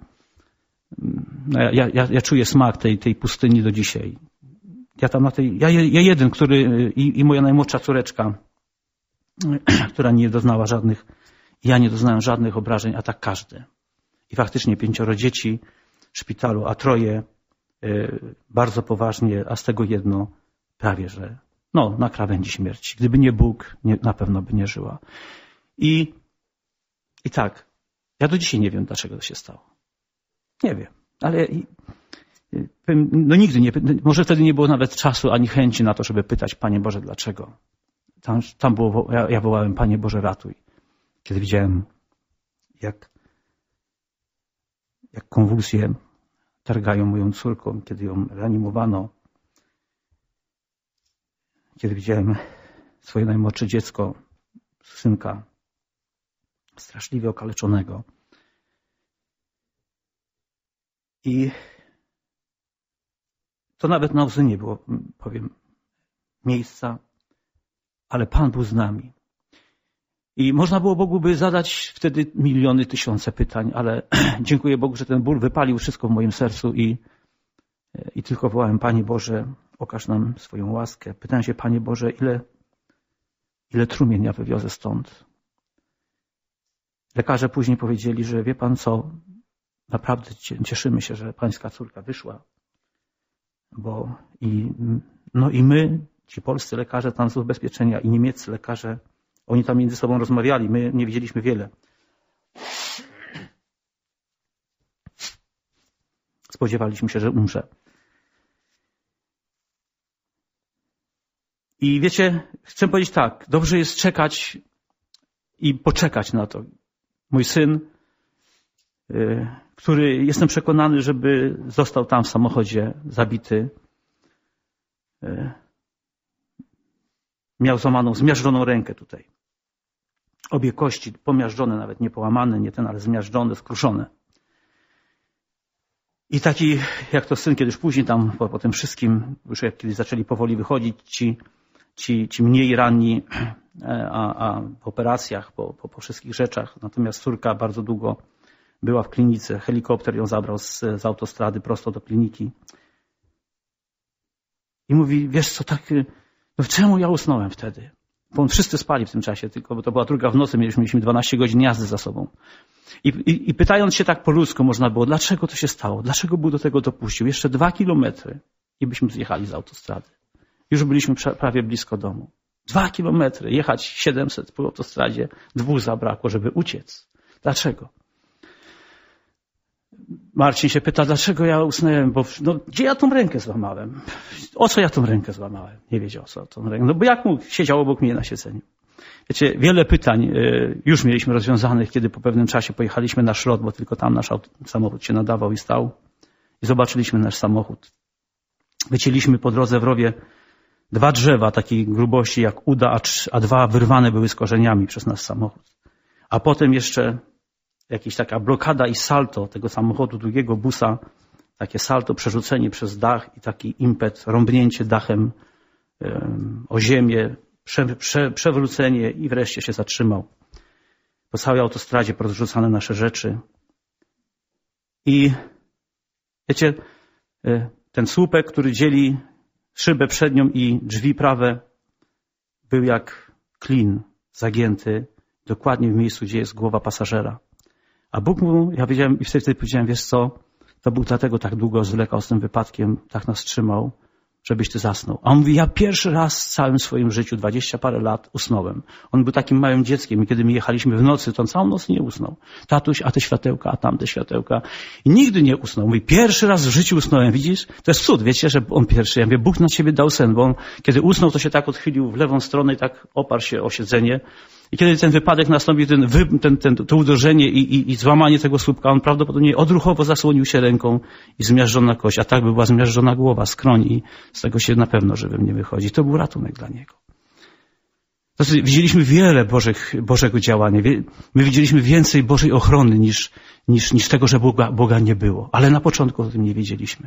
ja czuję smak tej pustyni do dzisiaj. Ja tam ja jeden, i moja najmłodsza córeczka, która nie doznała ja nie doznałem żadnych obrażeń, a tak każdy. I faktycznie 5 dzieci w szpitalu, a 3 bardzo poważnie, a z tego 1 prawie, że na krawędzi śmierci. Gdyby nie Bóg, na pewno by nie żyła. I tak, ja do dzisiaj nie wiem, dlaczego to się stało. Nie wiem, ale nigdy nie, może wtedy nie było nawet czasu ani chęci na to, żeby pytać, Panie Boże, dlaczego? Tam było, ja wołałem, Panie Boże, ratuj. Kiedy widziałem, jak konwulsje targają moją córką, kiedy ją reanimowano, kiedy widziałem swoje najmłodsze dziecko, synka, straszliwie okaleczonego. I to nawet na łzy nie było, powiem, miejsca, ale Pan był z nami. I można było Bogu by zadać wtedy miliony, tysiące pytań, ale dziękuję Bogu, że ten ból wypalił wszystko w moim sercu i tylko wołałem, Panie Boże, okaż nam swoją łaskę. Pytałem się, Panie Boże, ile trumien ja wywiozę stąd. Lekarze później powiedzieli, że wie Pan co, naprawdę cieszymy się, że pańska córka wyszła, i my, ci polscy lekarze tam z ubezpieczenia i niemieccy lekarze, oni tam między sobą rozmawiali, my nie wiedzieliśmy wiele. Spodziewaliśmy się, że umrze. I wiecie, chcę powiedzieć tak, dobrze jest czekać i poczekać na to. Mój syn, który jestem przekonany, żeby został tam w samochodzie zabity, miał złamaną, zmiażdżoną rękę tutaj. Obie kości pomiażdżone, nawet nie połamane, nie ten, ale zmiażdżone, skruszone. I taki, jak to syn kiedyś później tam po tym wszystkim, już jak kiedyś zaczęli powoli wychodzić ci mniej ranni, a po operacjach, po wszystkich rzeczach. Natomiast córka bardzo długo była w klinice. Helikopter ją zabrał z autostrady prosto do kliniki. I mówi, wiesz co, czemu ja usnąłem wtedy? Bo wszyscy spali w tym czasie, tylko bo to była 2 w nocy, mieliśmy 12 godzin jazdy za sobą. I pytając się tak po ludzku można było, dlaczego to się stało? Dlaczego Bóg do tego dopuścił? Jeszcze 2 kilometry i byśmy zjechali z autostrady. Już byliśmy prawie blisko domu. 2 kilometry, jechać 700 po autostradzie, 2 zabrakło, żeby uciec. Dlaczego? Marcin się pyta, dlaczego ja usnąłem, bo gdzie ja tą rękę złamałem? O co ja tą rękę złamałem? Nie wiedział, o co tą rękę. No bo jak mógł? Siedział obok mnie na siedzeniu. Wiecie, wiele pytań już mieliśmy rozwiązanych, kiedy po pewnym czasie pojechaliśmy na szrot, bo tylko tam nasz samochód się nadawał i stał. I zobaczyliśmy nasz samochód. Wycięliśmy po drodze w rowie 2 drzewa takiej grubości jak uda, a 2 wyrwane były z korzeniami przez nasz samochód. A potem jeszcze jakaś taka blokada i salto tego samochodu, drugiego busa, takie salto, przerzucenie przez dach i taki impet, rąbnięcie dachem o ziemię, przewrócenie i wreszcie się zatrzymał. Po całej autostradzie porozrzucane nasze rzeczy. I wiecie, ten słupek, który dzieli szybę przednią i drzwi prawe, był jak klin zagięty dokładnie w miejscu, gdzie jest głowa pasażera. A Bóg mu, ja wiedziałem i wtedy powiedziałem, wiesz co, to Bóg dlatego tak długo zwlekał z tym wypadkiem, tak nas trzymał, żebyś ty zasnął. A on mówi, ja pierwszy raz w całym swoim życiu, 20 parę lat, usnąłem. On był takim małym dzieckiem i kiedy my jechaliśmy w nocy, to on całą noc nie usnął. Tatuś, a te światełka, a tamte światełka. I nigdy nie usnął. Mówi, pierwszy raz w życiu usnąłem, widzisz? To jest cud, wiecie, że on pierwszy. Ja mówię, Bóg na ciebie dał sen, bo on kiedy usnął, to się tak odchylił w lewą stronę i tak oparł się o siedzenie. I kiedy ten wypadek nastąpił, to uderzenie i złamanie tego słupka, on prawdopodobnie odruchowo zasłonił się ręką i zmiażdżona kość, a tak by była zmiażdżona głowa, skroń i z tego się na pewno żywym nie wychodzi. To był ratunek dla niego. Widzieliśmy wiele Bożego działania. My widzieliśmy więcej Bożej ochrony niż tego, że Boga nie było. Ale na początku o tym nie wiedzieliśmy.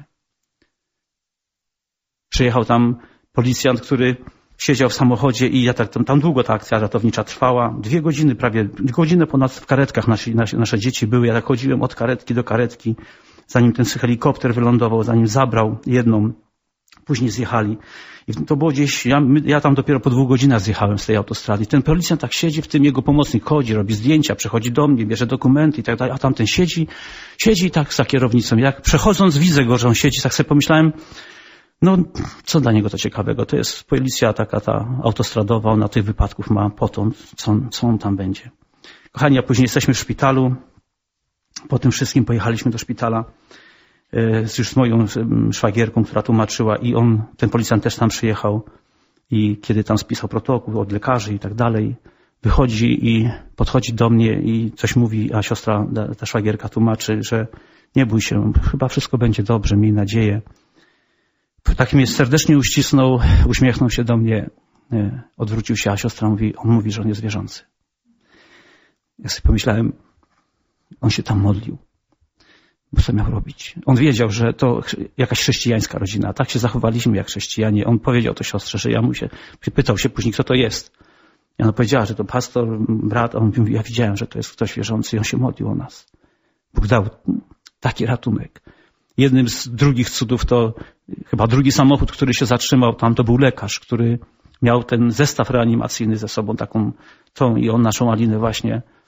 Przyjechał tam policjant, który siedział w samochodzie i tam długo ta akcja ratownicza trwała. 2 godziny, prawie godzinę ponad w karetkach nasze dzieci były. Ja tak chodziłem od karetki do karetki, zanim ten helikopter wylądował, zanim zabrał jedną. Później zjechali. I to było gdzieś, ja tam dopiero po 2 godzinach zjechałem z tej autostrady. Ten policjant tak siedzi, w tym jego pomocnik chodzi, robi zdjęcia, przychodzi do mnie, bierze dokumenty i tak dalej, a tamten siedzi tak za kierownicą. Jak przechodząc widzę go, że on siedzi, tak sobie pomyślałem, no, co dla niego to ciekawego? To jest policja taka ta autostradowa, ona tych wypadków ma potąd, co on tam będzie. Kochani, a później jesteśmy w szpitalu. Po tym wszystkim pojechaliśmy do szpitala już z moją szwagierką, która tłumaczyła i ten policjant też tam przyjechał i kiedy tam spisał protokół od lekarzy i tak dalej, wychodzi i podchodzi do mnie i coś mówi, a siostra, ta szwagierka tłumaczy, że nie bój się, chyba wszystko będzie dobrze, miej nadzieję. Tak mnie serdecznie uścisnął, uśmiechnął się do mnie, odwrócił się, a siostra mówi, on mówi, że on jest wierzący. Ja sobie pomyślałem, on się tam modlił. Bo co miał robić? On wiedział, że to jakaś chrześcijańska rodzina. Tak się zachowaliśmy jak chrześcijanie. On powiedział to siostrze, że pytał się później, kto to jest. I ona powiedziała, że to pastor, brat. A on mówi, ja widziałem, że to jest ktoś wierzący i on się modlił o nas. Bóg dał taki ratunek. Jednym z drugich cudów to chyba drugi samochód, który się zatrzymał tam, to był lekarz, który miał ten zestaw reanimacyjny ze sobą, i on naszą Alinę właśnie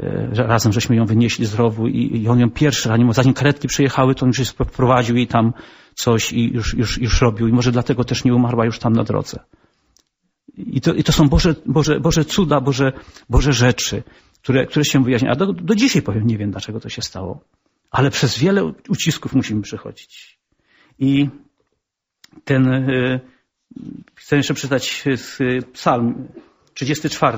razem żeśmy ją wynieśli z rowu i on ją pierwszy, zanim karetki przyjechały, to on już się wprowadził i tam coś i już robił. I może dlatego też nie umarła już tam na drodze. I to są Boże cuda, Boże rzeczy, które się wyjaśniają. A do dzisiaj powiem, nie wiem, dlaczego to się stało. Ale przez wiele ucisków musimy przechodzić. I chcę jeszcze przeczytać z Psalm 34.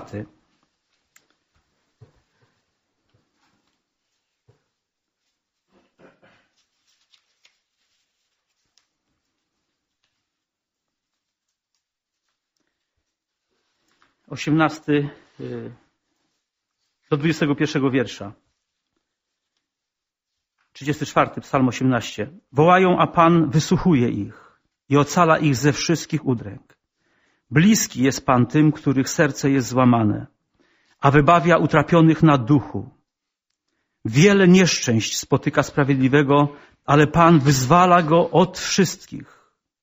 Do 21 wiersza. 34, Psalm 18. Wołają, a Pan wysłuchuje ich i ocala ich ze wszystkich udręk. Bliski jest Pan tym, których serce jest złamane, a wybawia utrapionych na duchu. Wiele nieszczęść spotyka sprawiedliwego, ale Pan wyzwala go od wszystkich.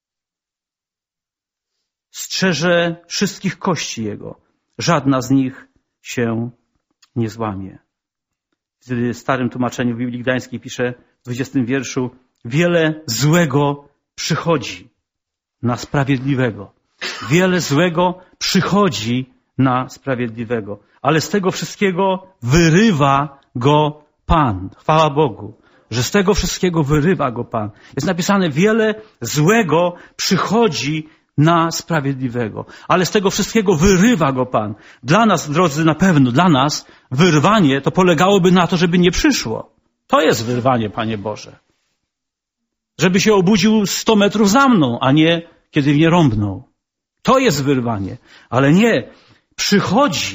Strzeże wszystkich kości jego. Żadna z nich się nie złamie. W starym tłumaczeniu Biblii Gdańskiej pisze w 20 wierszu: wiele złego przychodzi na sprawiedliwego. Wiele złego przychodzi na sprawiedliwego. Ale z tego wszystkiego wyrywa go Pan. Chwała Bogu, że z tego wszystkiego wyrywa go Pan. Jest napisane, wiele złego przychodzi na sprawiedliwego. Ale z tego wszystkiego wyrywa go Pan. Dla nas, drodzy, na pewno, dla nas wyrwanie to polegałoby na to, żeby nie przyszło. To jest wyrwanie, Panie Boże. Żeby się obudził 100 metrów za mną, a nie kiedy mnie rąbnął. To jest wyrwanie. Ale nie. Przychodzi.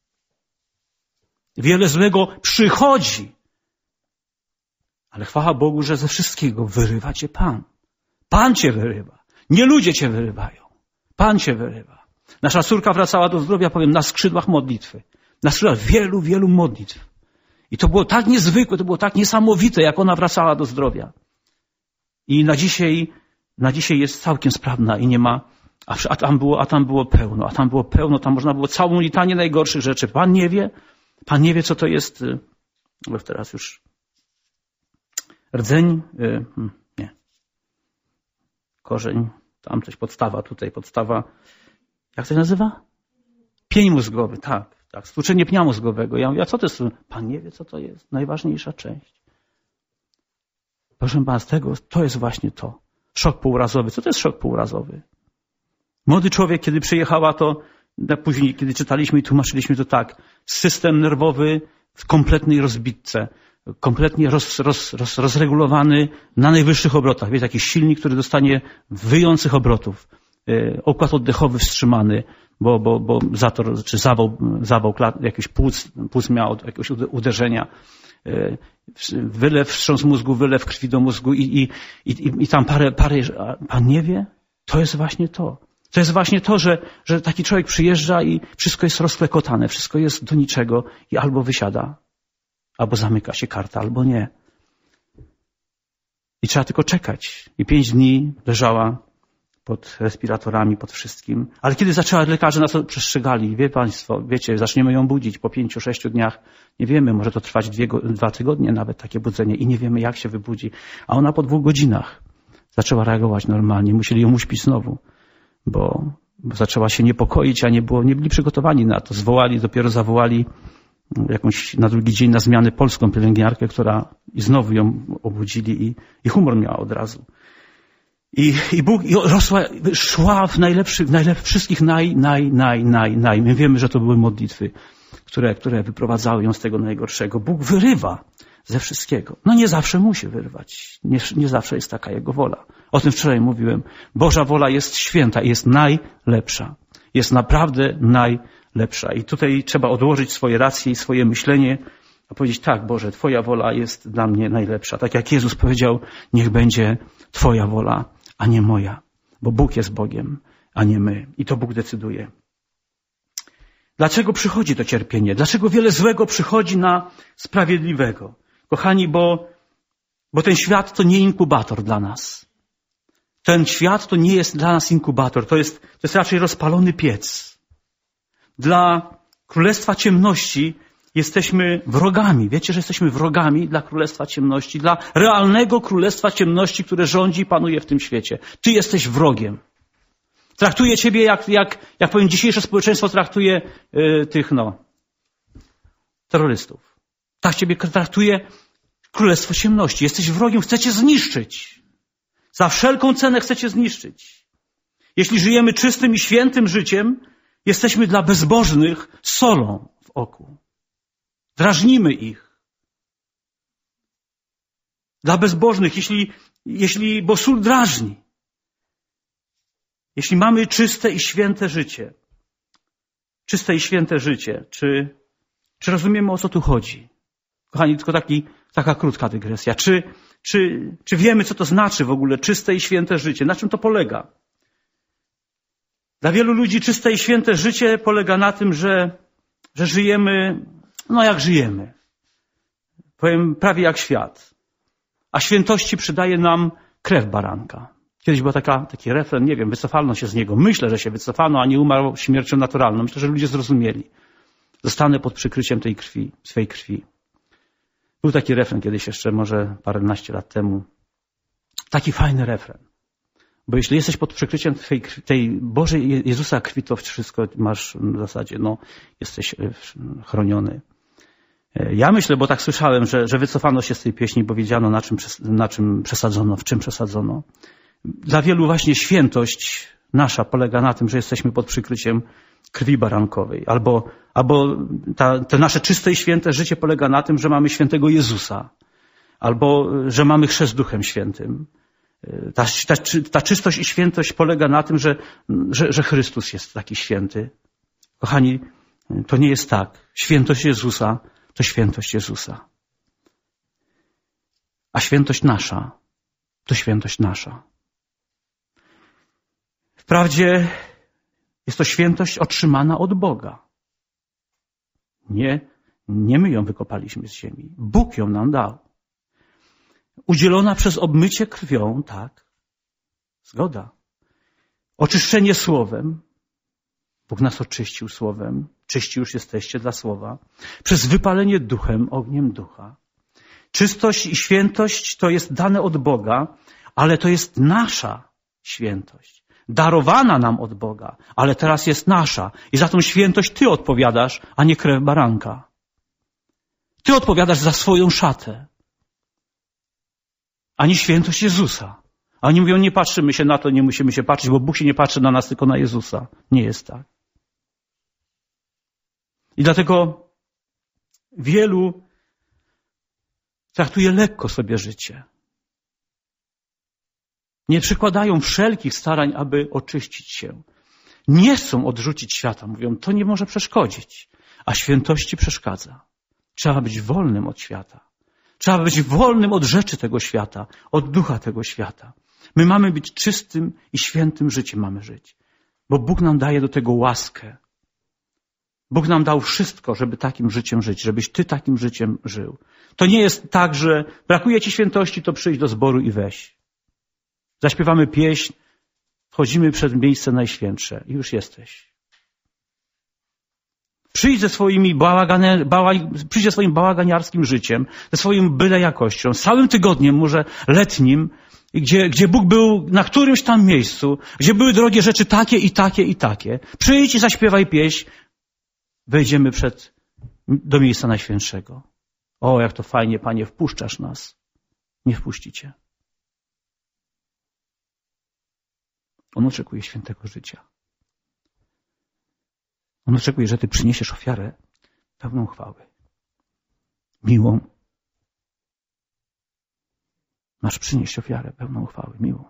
Wiele złego przychodzi. Ale chwała Bogu, że ze wszystkiego wyrywa cię Pan. Pan cię wyrywa. Nie ludzie cię wyrywają. Pan cię wyrywa. Nasza córka wracała do zdrowia, powiem, na skrzydłach modlitwy. Na skrzydłach wielu, wielu modlitw. I to było tak niezwykłe, to było tak niesamowite, jak ona wracała do zdrowia. I na dzisiaj jest całkiem sprawna i nie ma, a tam było pełno, tam można było całą litanię najgorszych rzeczy. Pan nie wie, co to jest, bo teraz już rdzeń, nie, korzeń, tam coś, podstawa, jak to się nazywa? Pień mózgowy, tak, stłuczenie pnia mózgowego. Ja mówię, a co to jest? Pan nie wie, co to jest, najważniejsza część. Proszę Pana, to jest właśnie to. Szok półrazowy. Co to jest szok półrazowy? Młody człowiek, kiedy przyjechała, to później, kiedy czytaliśmy i tłumaczyliśmy to tak. System nerwowy w kompletnej rozbitce. Kompletnie rozregulowany na najwyższych obrotach. Jest jakiś silnik, który dostanie wyjących obrotów. Układ oddechowy wstrzymany, bo zator, czy zawał jakiś płuc miał jakiegoś uderzenia. Wylew, wstrząs mózgu, wylew krwi do mózgu i tam parę, Pan nie wie? To jest właśnie to. To jest właśnie to, że taki człowiek przyjeżdża i wszystko jest rozklekotane, wszystko jest do niczego i albo wysiada, albo zamyka się karta, albo nie. I trzeba tylko czekać. I 5 dni leżała pod respiratorami, pod wszystkim. Ale kiedy zaczęła, lekarze nas przestrzegali. Wie Państwo, wiecie, zaczniemy ją budzić po 5-6 dniach. Nie wiemy, może to trwać 2 tygodnie nawet takie budzenie i nie wiemy, jak się wybudzi. A ona po 2 godzinach zaczęła reagować normalnie. Musieli ją uśpić znowu, bo zaczęła się niepokoić, a nie byli przygotowani na to. Dopiero zawołali jakąś na drugi dzień na zmianę polską pielęgniarkę, i znowu ją obudzili i humor miała od razu. I Bóg szła w wszystkich naj. My wiemy, że to były modlitwy, które wyprowadzały ją z tego najgorszego. Bóg wyrywa ze wszystkiego. No nie zawsze musi wyrwać. Nie zawsze jest taka Jego wola. O tym wczoraj mówiłem. Boża wola jest święta i jest najlepsza. Jest naprawdę najlepsza. I tutaj trzeba odłożyć swoje racje i swoje myślenie, a powiedzieć, tak, Boże, Twoja wola jest dla mnie najlepsza. Tak jak Jezus powiedział, niech będzie Twoja wola, a nie moja. Bo Bóg jest Bogiem, a nie my. I to Bóg decyduje. Dlaczego przychodzi to cierpienie? Dlaczego wiele złego przychodzi na sprawiedliwego? Kochani, bo ten świat to nie inkubator dla nas. Ten świat to nie jest dla nas inkubator. To jest raczej rozpalony piec. Dla Królestwa Ciemności jesteśmy wrogami. Wiecie, że jesteśmy wrogami dla Królestwa Ciemności, dla realnego Królestwa Ciemności, które rządzi i panuje w tym świecie. Ty jesteś wrogiem. Traktuje ciebie jak powiem, dzisiejsze społeczeństwo traktuje terrorystów. Tak ciebie traktuje Królestwo Ciemności. Jesteś wrogiem, chce cię zniszczyć. Za wszelką cenę chce cię zniszczyć. Jeśli żyjemy czystym i świętym życiem, jesteśmy dla bezbożnych solą w oku. Drażnimy ich. Dla bezbożnych, bo sól drażni. Jeśli mamy czyste i święte życie, czy rozumiemy, o co tu chodzi? Kochani, tylko taka krótka dygresja. Czy wiemy, co to znaczy w ogóle czyste i święte życie? Na czym to polega? Dla wielu ludzi czyste i święte życie polega na tym, że żyjemy, jak żyjemy. Powiem, prawie jak świat. A świętości przydaje nam krew baranka. Kiedyś był taki refren, nie wiem, wycofano się z niego. Myślę, że się wycofano, a nie umarł śmiercią naturalną. Myślę, że ludzie zrozumieli. Zostanę pod przykryciem tej krwi, swej krwi. Był taki refren kiedyś jeszcze, może paręnaście lat temu. Taki fajny refren. Bo jeśli jesteś pod przykryciem tej Bożej Jezusa krwi, to wszystko masz w zasadzie, jesteś chroniony. Ja myślę, bo tak słyszałem, że wycofano się z tej pieśni, bo wiedziano, na czym przesadzono, w czym przesadzono. Dla wielu właśnie świętość nasza polega na tym, że jesteśmy pod przykryciem krwi barankowej. Albo to nasze czyste i święte życie polega na tym, że mamy świętego Jezusa. Albo że mamy chrzest Duchem Świętym. Ta czystość i świętość polega na tym, że Chrystus jest taki święty. Kochani, to nie jest tak. Świętość Jezusa to świętość Jezusa. A świętość nasza to świętość nasza. Wprawdzie jest to świętość otrzymana od Boga. Nie my ją wykopaliśmy z ziemi. Bóg ją nam dał. Udzielona przez obmycie krwią, tak. Zgoda. Oczyszczenie słowem. Bóg nas oczyścił słowem. Czyści już jesteście dla słowa. Przez wypalenie duchem, ogniem ducha. Czystość i świętość to jest dane od Boga, ale to jest nasza świętość. Darowana nam od Boga, ale teraz jest nasza. I za tą świętość ty odpowiadasz, a nie krew baranka. Ty odpowiadasz za swoją szatę, a nie świętość Jezusa. A oni mówią, nie patrzymy się na to, nie musimy się patrzeć, bo Bóg się nie patrzy na nas, tylko na Jezusa. Nie jest tak. I dlatego wielu traktuje lekko sobie życie. Nie przykładają wszelkich starań, aby oczyścić się. Nie chcą odrzucić świata. Mówią, to nie może przeszkodzić. A świętości przeszkadza. Trzeba być wolnym od świata. Trzeba być wolnym od rzeczy tego świata, od ducha tego świata. My mamy być czystym i świętym życiem mamy żyć. Bo Bóg nam daje do tego łaskę. Bóg nam dał wszystko, żeby takim życiem żyć, żebyś ty takim życiem żył. To nie jest tak, że brakuje ci świętości, to przyjdź do zboru i weź. Zaśpiewamy pieśń, wchodzimy przed miejsce najświętsze i już jesteś. Przyjdź ze swoim bałaganiarskim życiem, ze swoim byle jakością, z całym tygodniem, może letnim, gdzie Bóg był na którymś tam miejscu, gdzie były drogie rzeczy takie i takie i takie. Przyjdź i zaśpiewaj pieśń, wejdziemy do miejsca najświętszego. O, jak to fajnie, Panie, wpuszczasz nas. Nie wpuścicie. On oczekuje świętego życia. On oczekuje, że ty przyniesiesz ofiarę pełną chwały. Miłą. Masz przynieść ofiarę pełną chwały, miłą.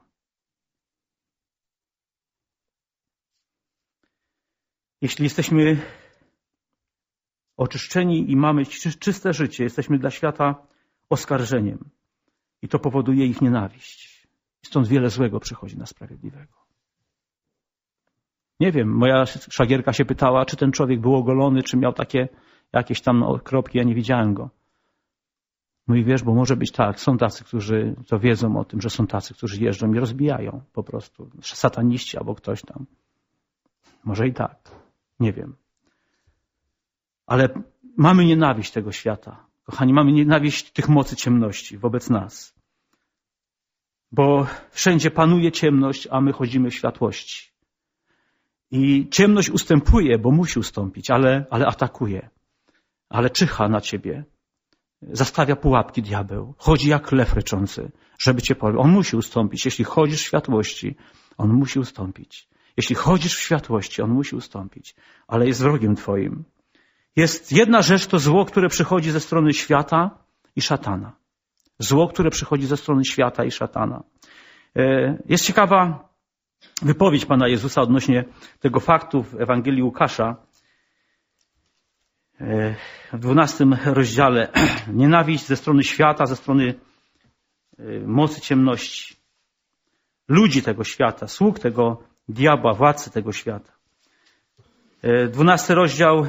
Jeśli jesteśmy oczyszczeni i mamy czyste życie, jesteśmy dla świata oskarżeniem. I to powoduje ich nienawiść. Stąd wiele złego przychodzi na sprawiedliwego. Nie wiem, moja szwagierka się pytała, czy ten człowiek był ogolony, czy miał takie jakieś tam kropki, ja nie widziałem go. No i wiesz, bo może być tak, są tacy, którzy to wiedzą o tym, że są tacy, którzy jeżdżą i rozbijają po prostu. Sataniści albo ktoś tam. Może i tak. Nie wiem. Ale mamy nienawiść tego świata. Kochani, mamy nienawiść tych mocy ciemności wobec nas. Bo wszędzie panuje ciemność, a my chodzimy w światłości. I ciemność ustępuje, bo musi ustąpić, ale atakuje. Ale czyha na ciebie. Zastawia pułapki diabeł. Chodzi jak lew ryczący, żeby cię porwał. On musi ustąpić. Jeśli chodzisz w światłości, on musi ustąpić. Jeśli chodzisz w światłości, on musi ustąpić. Ale jest wrogiem twoim. Jest jedna rzecz, to zło, które przychodzi ze strony świata i szatana. Zło, które przychodzi ze strony świata i szatana. Jest ciekawa wypowiedź Pana Jezusa odnośnie tego faktu w Ewangelii Łukasza. W 12 rozdziale. Nienawiść ze strony świata, ze strony mocy ciemności. Ludzi tego świata, sług tego diabła, władcy tego świata. 12 rozdział,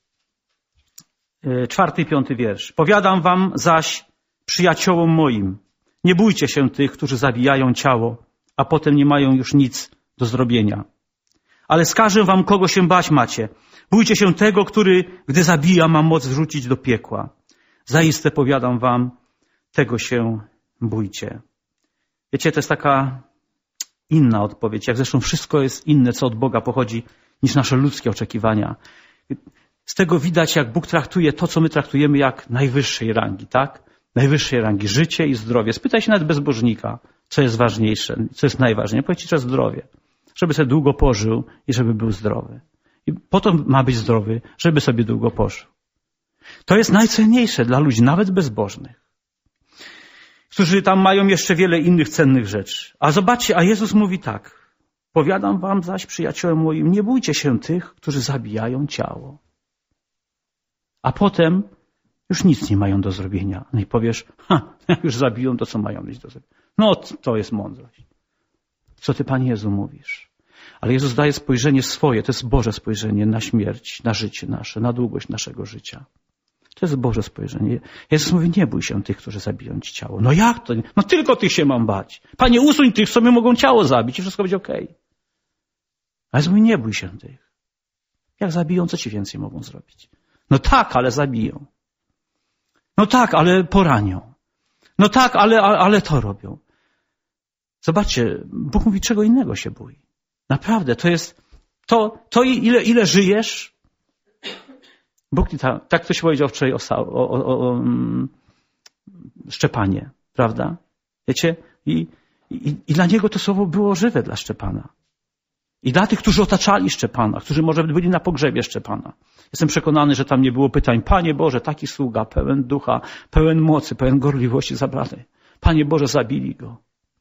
4 i 5 wiersz. Powiadam wam zaś, przyjaciołom moim, nie bójcie się tych, którzy zabijają ciało, a potem nie mają już nic do zrobienia. Ale wskażę wam, kogo się bać macie. Bójcie się tego, który, gdy zabija, ma moc wrzucić do piekła. Zaiste powiadam wam, tego się bójcie. Wiecie, to jest taka inna odpowiedź, jak zresztą wszystko jest inne, co od Boga pochodzi, niż nasze ludzkie oczekiwania. Z tego widać, jak Bóg traktuje to, co my traktujemy, jak najwyższej rangi, tak? Najwyższej rangi, życie i zdrowie. Spytaj się nawet bezbożnika, co jest ważniejsze, co jest najważniejsze. Powiedz ci, że zdrowie. Żeby sobie długo pożył i żeby był zdrowy. I po to ma być zdrowy, żeby sobie długo pożył. To jest najcenniejsze dla ludzi, nawet bezbożnych, którzy tam mają jeszcze wiele innych cennych rzeczy. A zobaczcie, a Jezus mówi tak. Powiadam wam zaś, przyjaciołem moim, nie bójcie się tych, którzy zabijają ciało. A potem już nic nie mają do zrobienia. No i powiesz, jak już zabiją, to co mają mieć do zrobienia? No to jest mądrość. Co ty, Panie Jezu, mówisz? Ale Jezus daje spojrzenie swoje, to jest Boże spojrzenie na śmierć, na życie nasze, na długość naszego życia. To jest Boże spojrzenie. Jezus mówi, nie bój się tych, którzy zabiją ci ciało. No jak to? No tylko tych się mam bać. Panie, usuń tych, co mnie mogą ciało zabić i wszystko będzie okej. A Jezus mówi, nie bój się tych. Jak zabiją, co ci więcej mogą zrobić? No tak, ale zabiją. No tak, ale poranią. No tak, ale to robią. Zobaczcie, Bóg mówi, czego innego się bój. Naprawdę, to jest to ile żyjesz. Bóg tak ktoś powiedział wczoraj o Szczepanie, prawda? Wiecie? I dla niego to słowo było żywe dla Szczepana. I dla tych, którzy otaczali Szczepana, którzy może byli na pogrzebie Szczepana. Jestem przekonany, że tam nie było pytań, Panie Boże, taki sługa, pełen ducha, pełen mocy, pełen gorliwości zabrany. Panie Boże, zabili go.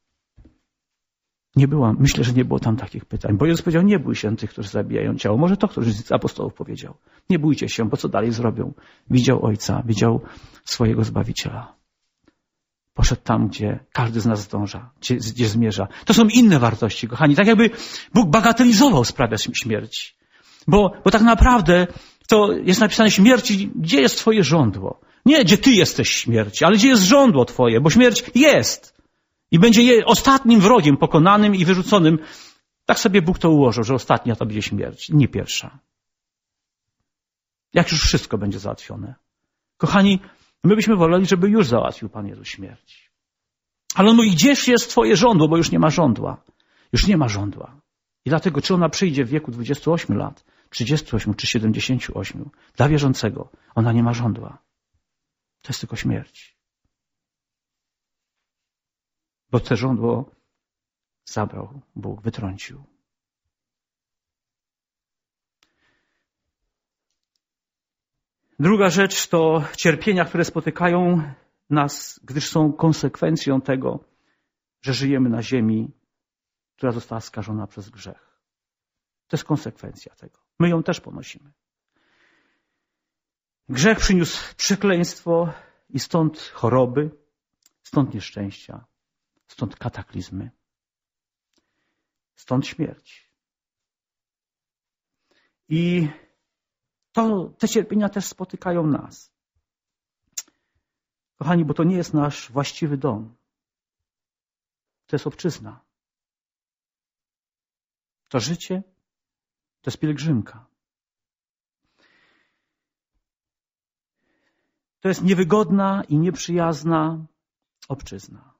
Myślę, że nie było tam takich pytań. Bo Jezus powiedział, nie bój się tych, którzy zabijają ciało. Może to ktoś z apostołów powiedział. Nie bójcie się, bo co dalej zrobią? Widział Ojca, widział swojego Zbawiciela. Poszedł tam, gdzie każdy z nas zdąża, gdzie zmierza. To są inne wartości, kochani. Tak jakby Bóg bagatelizował sprawę śmierci. Bo tak naprawdę to jest napisane śmierci, gdzie jest twoje żądło. Nie, gdzie ty jesteś śmierci, ale gdzie jest żądło twoje, bo śmierć jest. I będzie ostatnim wrogiem pokonanym i wyrzuconym. Tak sobie Bóg to ułożył, że ostatnia to będzie śmierć, nie pierwsza. Jak już wszystko będzie załatwione. Kochani, my byśmy woleli, żeby już załatwił Pan Jezus śmierć. Ale on mówi, gdzież jest twoje żądło, bo już nie ma żądła. Już nie ma żądła. I dlatego, czy ona przyjdzie w wieku 28 lat, 38 czy 78, dla wierzącego, ona nie ma żądła. To jest tylko śmierć. Bo te żądło zabrał Bóg, wytrącił. Druga rzecz to cierpienia, które spotykają nas, gdyż są konsekwencją tego, że żyjemy na ziemi, która została skażona przez grzech. To jest konsekwencja tego. My ją też ponosimy. Grzech przyniósł przekleństwo i stąd choroby, stąd nieszczęścia, stąd kataklizmy, stąd śmierć. I te cierpienia też spotykają nas. Kochani, bo to nie jest nasz właściwy dom. To jest obczyzna. To życie to jest pielgrzymka. To jest niewygodna i nieprzyjazna obczyzna.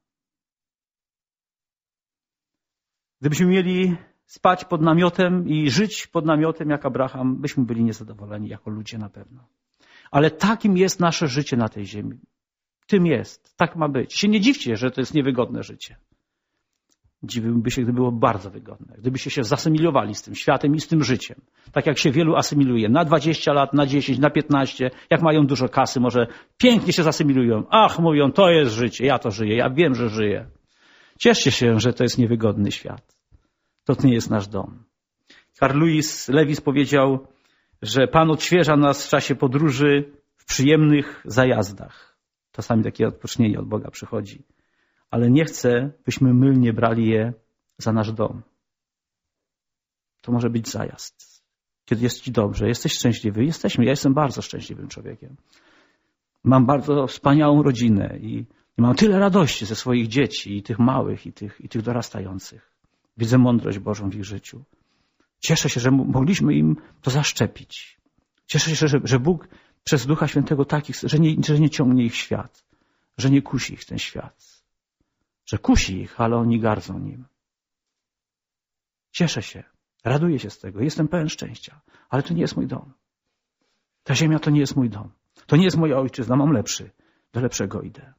Gdybyśmy mieli spać pod namiotem i żyć pod namiotem jak Abraham, byśmy byli niezadowoleni jako ludzie na pewno. Ale takim jest nasze życie na tej ziemi. Tym jest. Tak ma być. Się nie dziwcie, że to jest niewygodne życie. Dziwiłbym się, gdyby było bardzo wygodne. Gdybyście się zasymilowali z tym światem i z tym życiem. Tak jak się wielu asymiluje. Na 20 lat, na 10, na 15. Jak mają dużo kasy, może pięknie się zasymilują. Ach, mówią, to jest życie. Ja to żyję. Ja wiem, że żyję. Cieszcie się, że to jest niewygodny świat. To nie jest nasz dom. Carl Lewis powiedział, że Pan odświeża nas w czasie podróży w przyjemnych zajazdach. Czasami takie odpocznienie od Boga przychodzi. Ale nie chce, byśmy mylnie brali je za nasz dom. To może być zajazd. Kiedy jest ci dobrze, jesteś szczęśliwy. Jesteśmy. Ja jestem bardzo szczęśliwym człowiekiem. Mam bardzo wspaniałą rodzinę i mam tyle radości ze swoich dzieci i tych małych i tych dorastających. Widzę mądrość Bożą w ich życiu. Cieszę się, że mogliśmy im to zaszczepić. Cieszę się, że Bóg przez Ducha Świętego takich, że nie ciągnie ich w świat, że nie kusi ich ten świat. Że kusi ich, ale oni gardzą nim. Cieszę się, raduję się z tego, jestem pełen szczęścia, ale to nie jest mój dom. Ta ziemia to nie jest mój dom. To nie jest moja ojczyzna, mam lepszy. Do lepszego idę.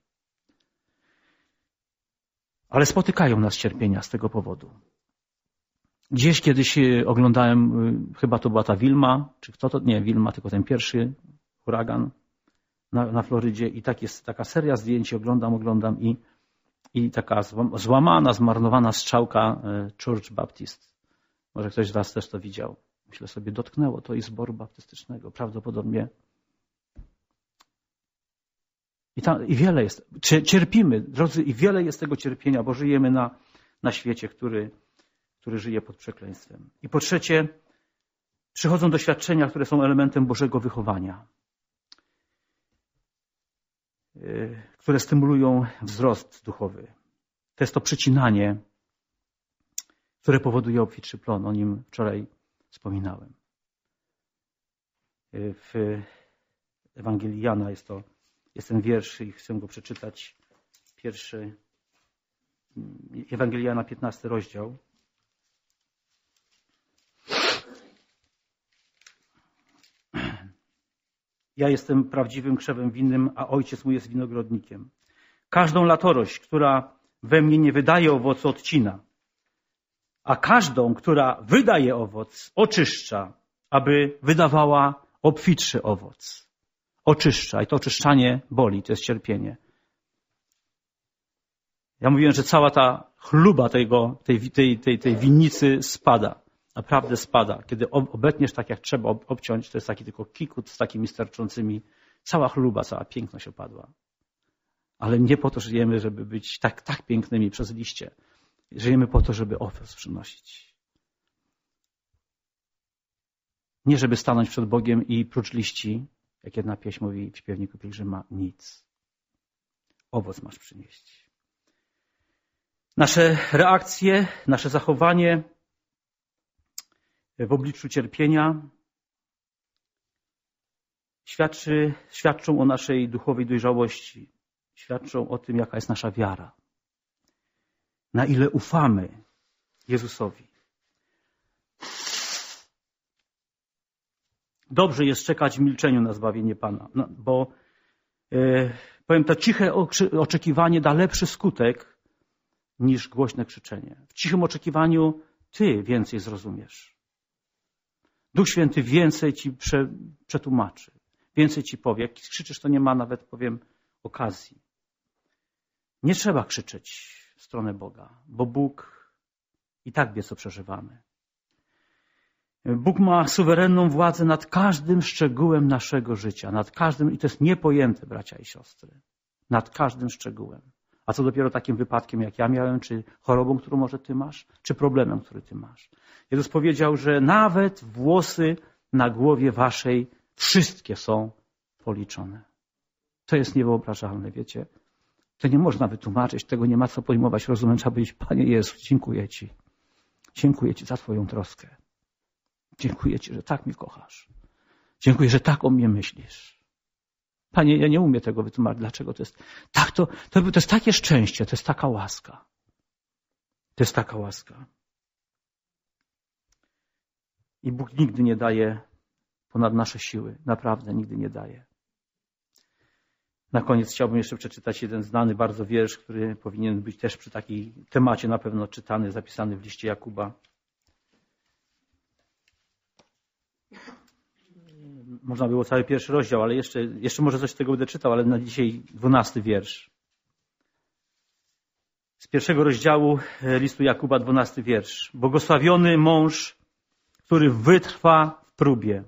Ale spotykają nas cierpienia z tego powodu. Gdzieś kiedyś oglądałem, chyba to była ta Wilma, czy kto to, nie Wilma, tylko ten pierwszy huragan na Florydzie i tak jest taka seria zdjęć, oglądam i taka złamana, zmarnowana strzałka Church Baptist. Może ktoś z was też to widział. Myślę sobie, dotknęło to i zboru baptystycznego. Prawdopodobnie. I wiele jest. Cierpimy, drodzy, i wiele jest tego cierpienia, bo żyjemy na świecie, który żyje pod przekleństwem. I po trzecie, przychodzą doświadczenia, które są elementem Bożego wychowania, które stymulują wzrost duchowy. To jest to przycinanie, które powoduje obfitszy plon. O nim wczoraj wspominałem. W Ewangelii Jana jest ten wiersz i chcę go przeczytać. Pierwszy, Ewangelia Jana, 15 rozdział. Ja jestem prawdziwym krzewem winnym, a ojciec mój jest winogrodnikiem. Każdą latorość, która we mnie nie wydaje owocu, odcina. A każdą, która wydaje owoc, oczyszcza, aby wydawała obfitszy owoc. Oczyszcza. I to oczyszczanie boli, to jest cierpienie. Ja mówiłem, że cała ta chluba tej winnicy spada. Naprawdę spada. Kiedy obetniesz tak, jak trzeba obciąć, to jest taki tylko kikut z takimi sterczącymi. Cała chluba, cała piękność opadła. Ale nie po to żyjemy, żeby być tak pięknymi przez liście. Żyjemy po to, żeby owoc przynosić. Nie żeby stanąć przed Bogiem i prócz liści, jak jedna pieśń mówi w śpiewniku pielgrzyma, nic. Owoc masz przynieść. Nasze reakcje, nasze zachowanie w obliczu cierpienia świadczą o naszej duchowej dojrzałości. Świadczą o tym, jaka jest nasza wiara. Na ile ufamy Jezusowi. Dobrze jest czekać w milczeniu na zbawienie Pana, bo powiem, to ciche oczekiwanie da lepszy skutek niż głośne krzyczenie. W cichym oczekiwaniu ty więcej zrozumiesz. Duch Święty więcej ci przetłumaczy, więcej ci powie. Jak krzyczysz, to nie ma nawet, powiem, okazji. Nie trzeba krzyczeć w stronę Boga, bo Bóg i tak wie, co przeżywamy. Bóg ma suwerenną władzę nad każdym szczegółem naszego życia, nad każdym, i to jest niepojęte, bracia i siostry, nad każdym szczegółem. A co dopiero takim wypadkiem, jak ja miałem, czy chorobą, którą może ty masz, czy problemem, który ty masz. Jezus powiedział, że nawet włosy na głowie waszej wszystkie są policzone. To jest niewyobrażalne, wiecie. To nie można wytłumaczyć, tego nie ma co pojmować rozumem. Trzeba powiedzieć, Panie Jezu, dziękuję Ci. Dziękuję Ci za Twoją troskę. Dziękuję Ci, że tak mnie kochasz. Dziękuję, że tak o mnie myślisz. Panie, ja nie umiem tego wytłumaczyć, dlaczego to jest. Tak, to jest takie szczęście, to jest taka łaska. To jest taka łaska. I Bóg nigdy nie daje ponad nasze siły. Naprawdę nigdy nie daje. Na koniec chciałbym jeszcze przeczytać jeden znany bardzo wiersz, który powinien być też przy takiej temacie na pewno czytany, zapisany w liście Jakuba. Można było cały pierwszy rozdział, ale jeszcze może coś z tego będę czytał, ale na dzisiaj 12 wiersz. Z pierwszego rozdziału listu Jakuba 12 wiersz. Błogosławiony mąż, który wytrwa w próbie.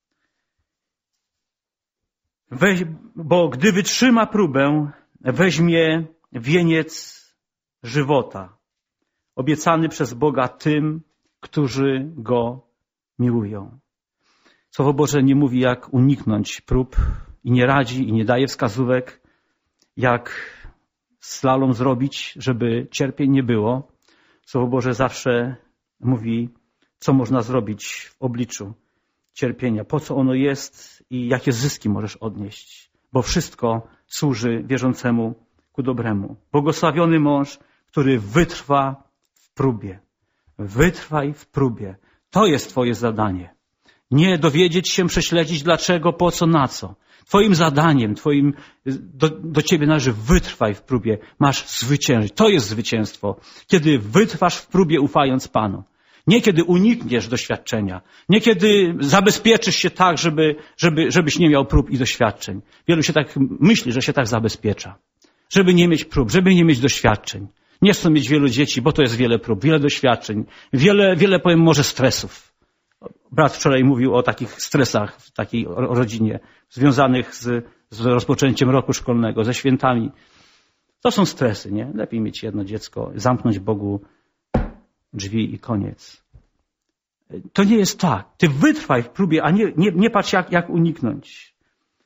Bo gdy wytrzyma próbę, weźmie wieniec żywota, obiecany przez Boga tym, którzy Go miłują. Słowo Boże nie mówi, jak uniknąć prób i nie radzi i nie daje wskazówek, jak slalom zrobić, żeby cierpień nie było. Słowo Boże zawsze mówi, co można zrobić w obliczu cierpienia, po co ono jest i jakie zyski możesz odnieść, bo wszystko służy wierzącemu ku dobremu. Błogosławiony mąż, który wytrwa w próbie. Wytrwaj w próbie. To jest twoje zadanie. Nie dowiedzieć się, prześledzić dlaczego, po co, na co. Twoim zadaniem, do ciebie należy wytrwaj w próbie. Masz zwyciężyć. To jest zwycięstwo. Kiedy wytrwasz w próbie, ufając Panu. Nie kiedy unikniesz doświadczenia. Nie kiedy zabezpieczysz się tak, żebyś nie miał prób i doświadczeń. Wielu się tak myśli, że się tak zabezpiecza. Żeby nie mieć prób, żeby nie mieć doświadczeń. Nie chcą mieć wielu dzieci, bo to jest wiele prób, wiele doświadczeń. Wiele powiem może stresów. Brat wczoraj mówił o takich stresach w takiej rodzinie związanych z rozpoczęciem roku szkolnego, ze świętami. To są stresy, nie? Lepiej mieć jedno dziecko, zamknąć Bogu drzwi i koniec. To nie jest tak. Ty wytrwaj w próbie, a nie patrz jak uniknąć.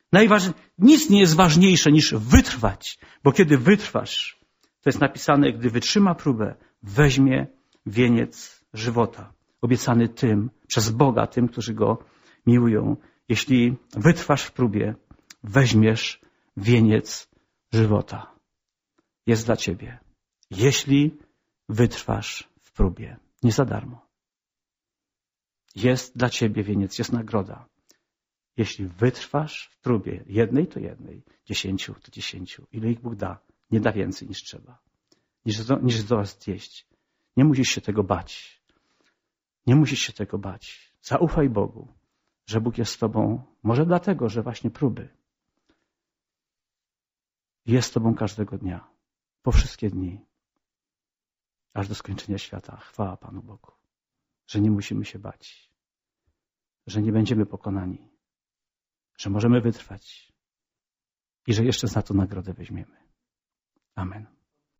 Nic nie jest ważniejsze niż wytrwać, bo kiedy wytrwasz, to jest napisane, gdy wytrzyma próbę, weźmie wieniec żywota. Obiecany przez Boga, tym, którzy Go miłują. Jeśli wytrwasz w próbie, weźmiesz wieniec żywota. Jest dla ciebie. Jeśli wytrwasz w próbie. Nie za darmo. Jest dla ciebie wieniec, jest nagroda. Jeśli wytrwasz w próbie jednej, to jednej. 10 to 10. Ile ich Bóg da? Nie da więcej niż trzeba. Niż do was zjeść. Nie musisz się tego bać. Nie musisz się tego bać. Zaufaj Bogu, że Bóg jest z tobą. Może dlatego, że właśnie próby. Jest z tobą każdego dnia. Po wszystkie dni. Aż do skończenia świata. Chwała Panu Bogu. Że nie musimy się bać. Że nie będziemy pokonani. Że możemy wytrwać. I że jeszcze za to nagrodę weźmiemy. Amen.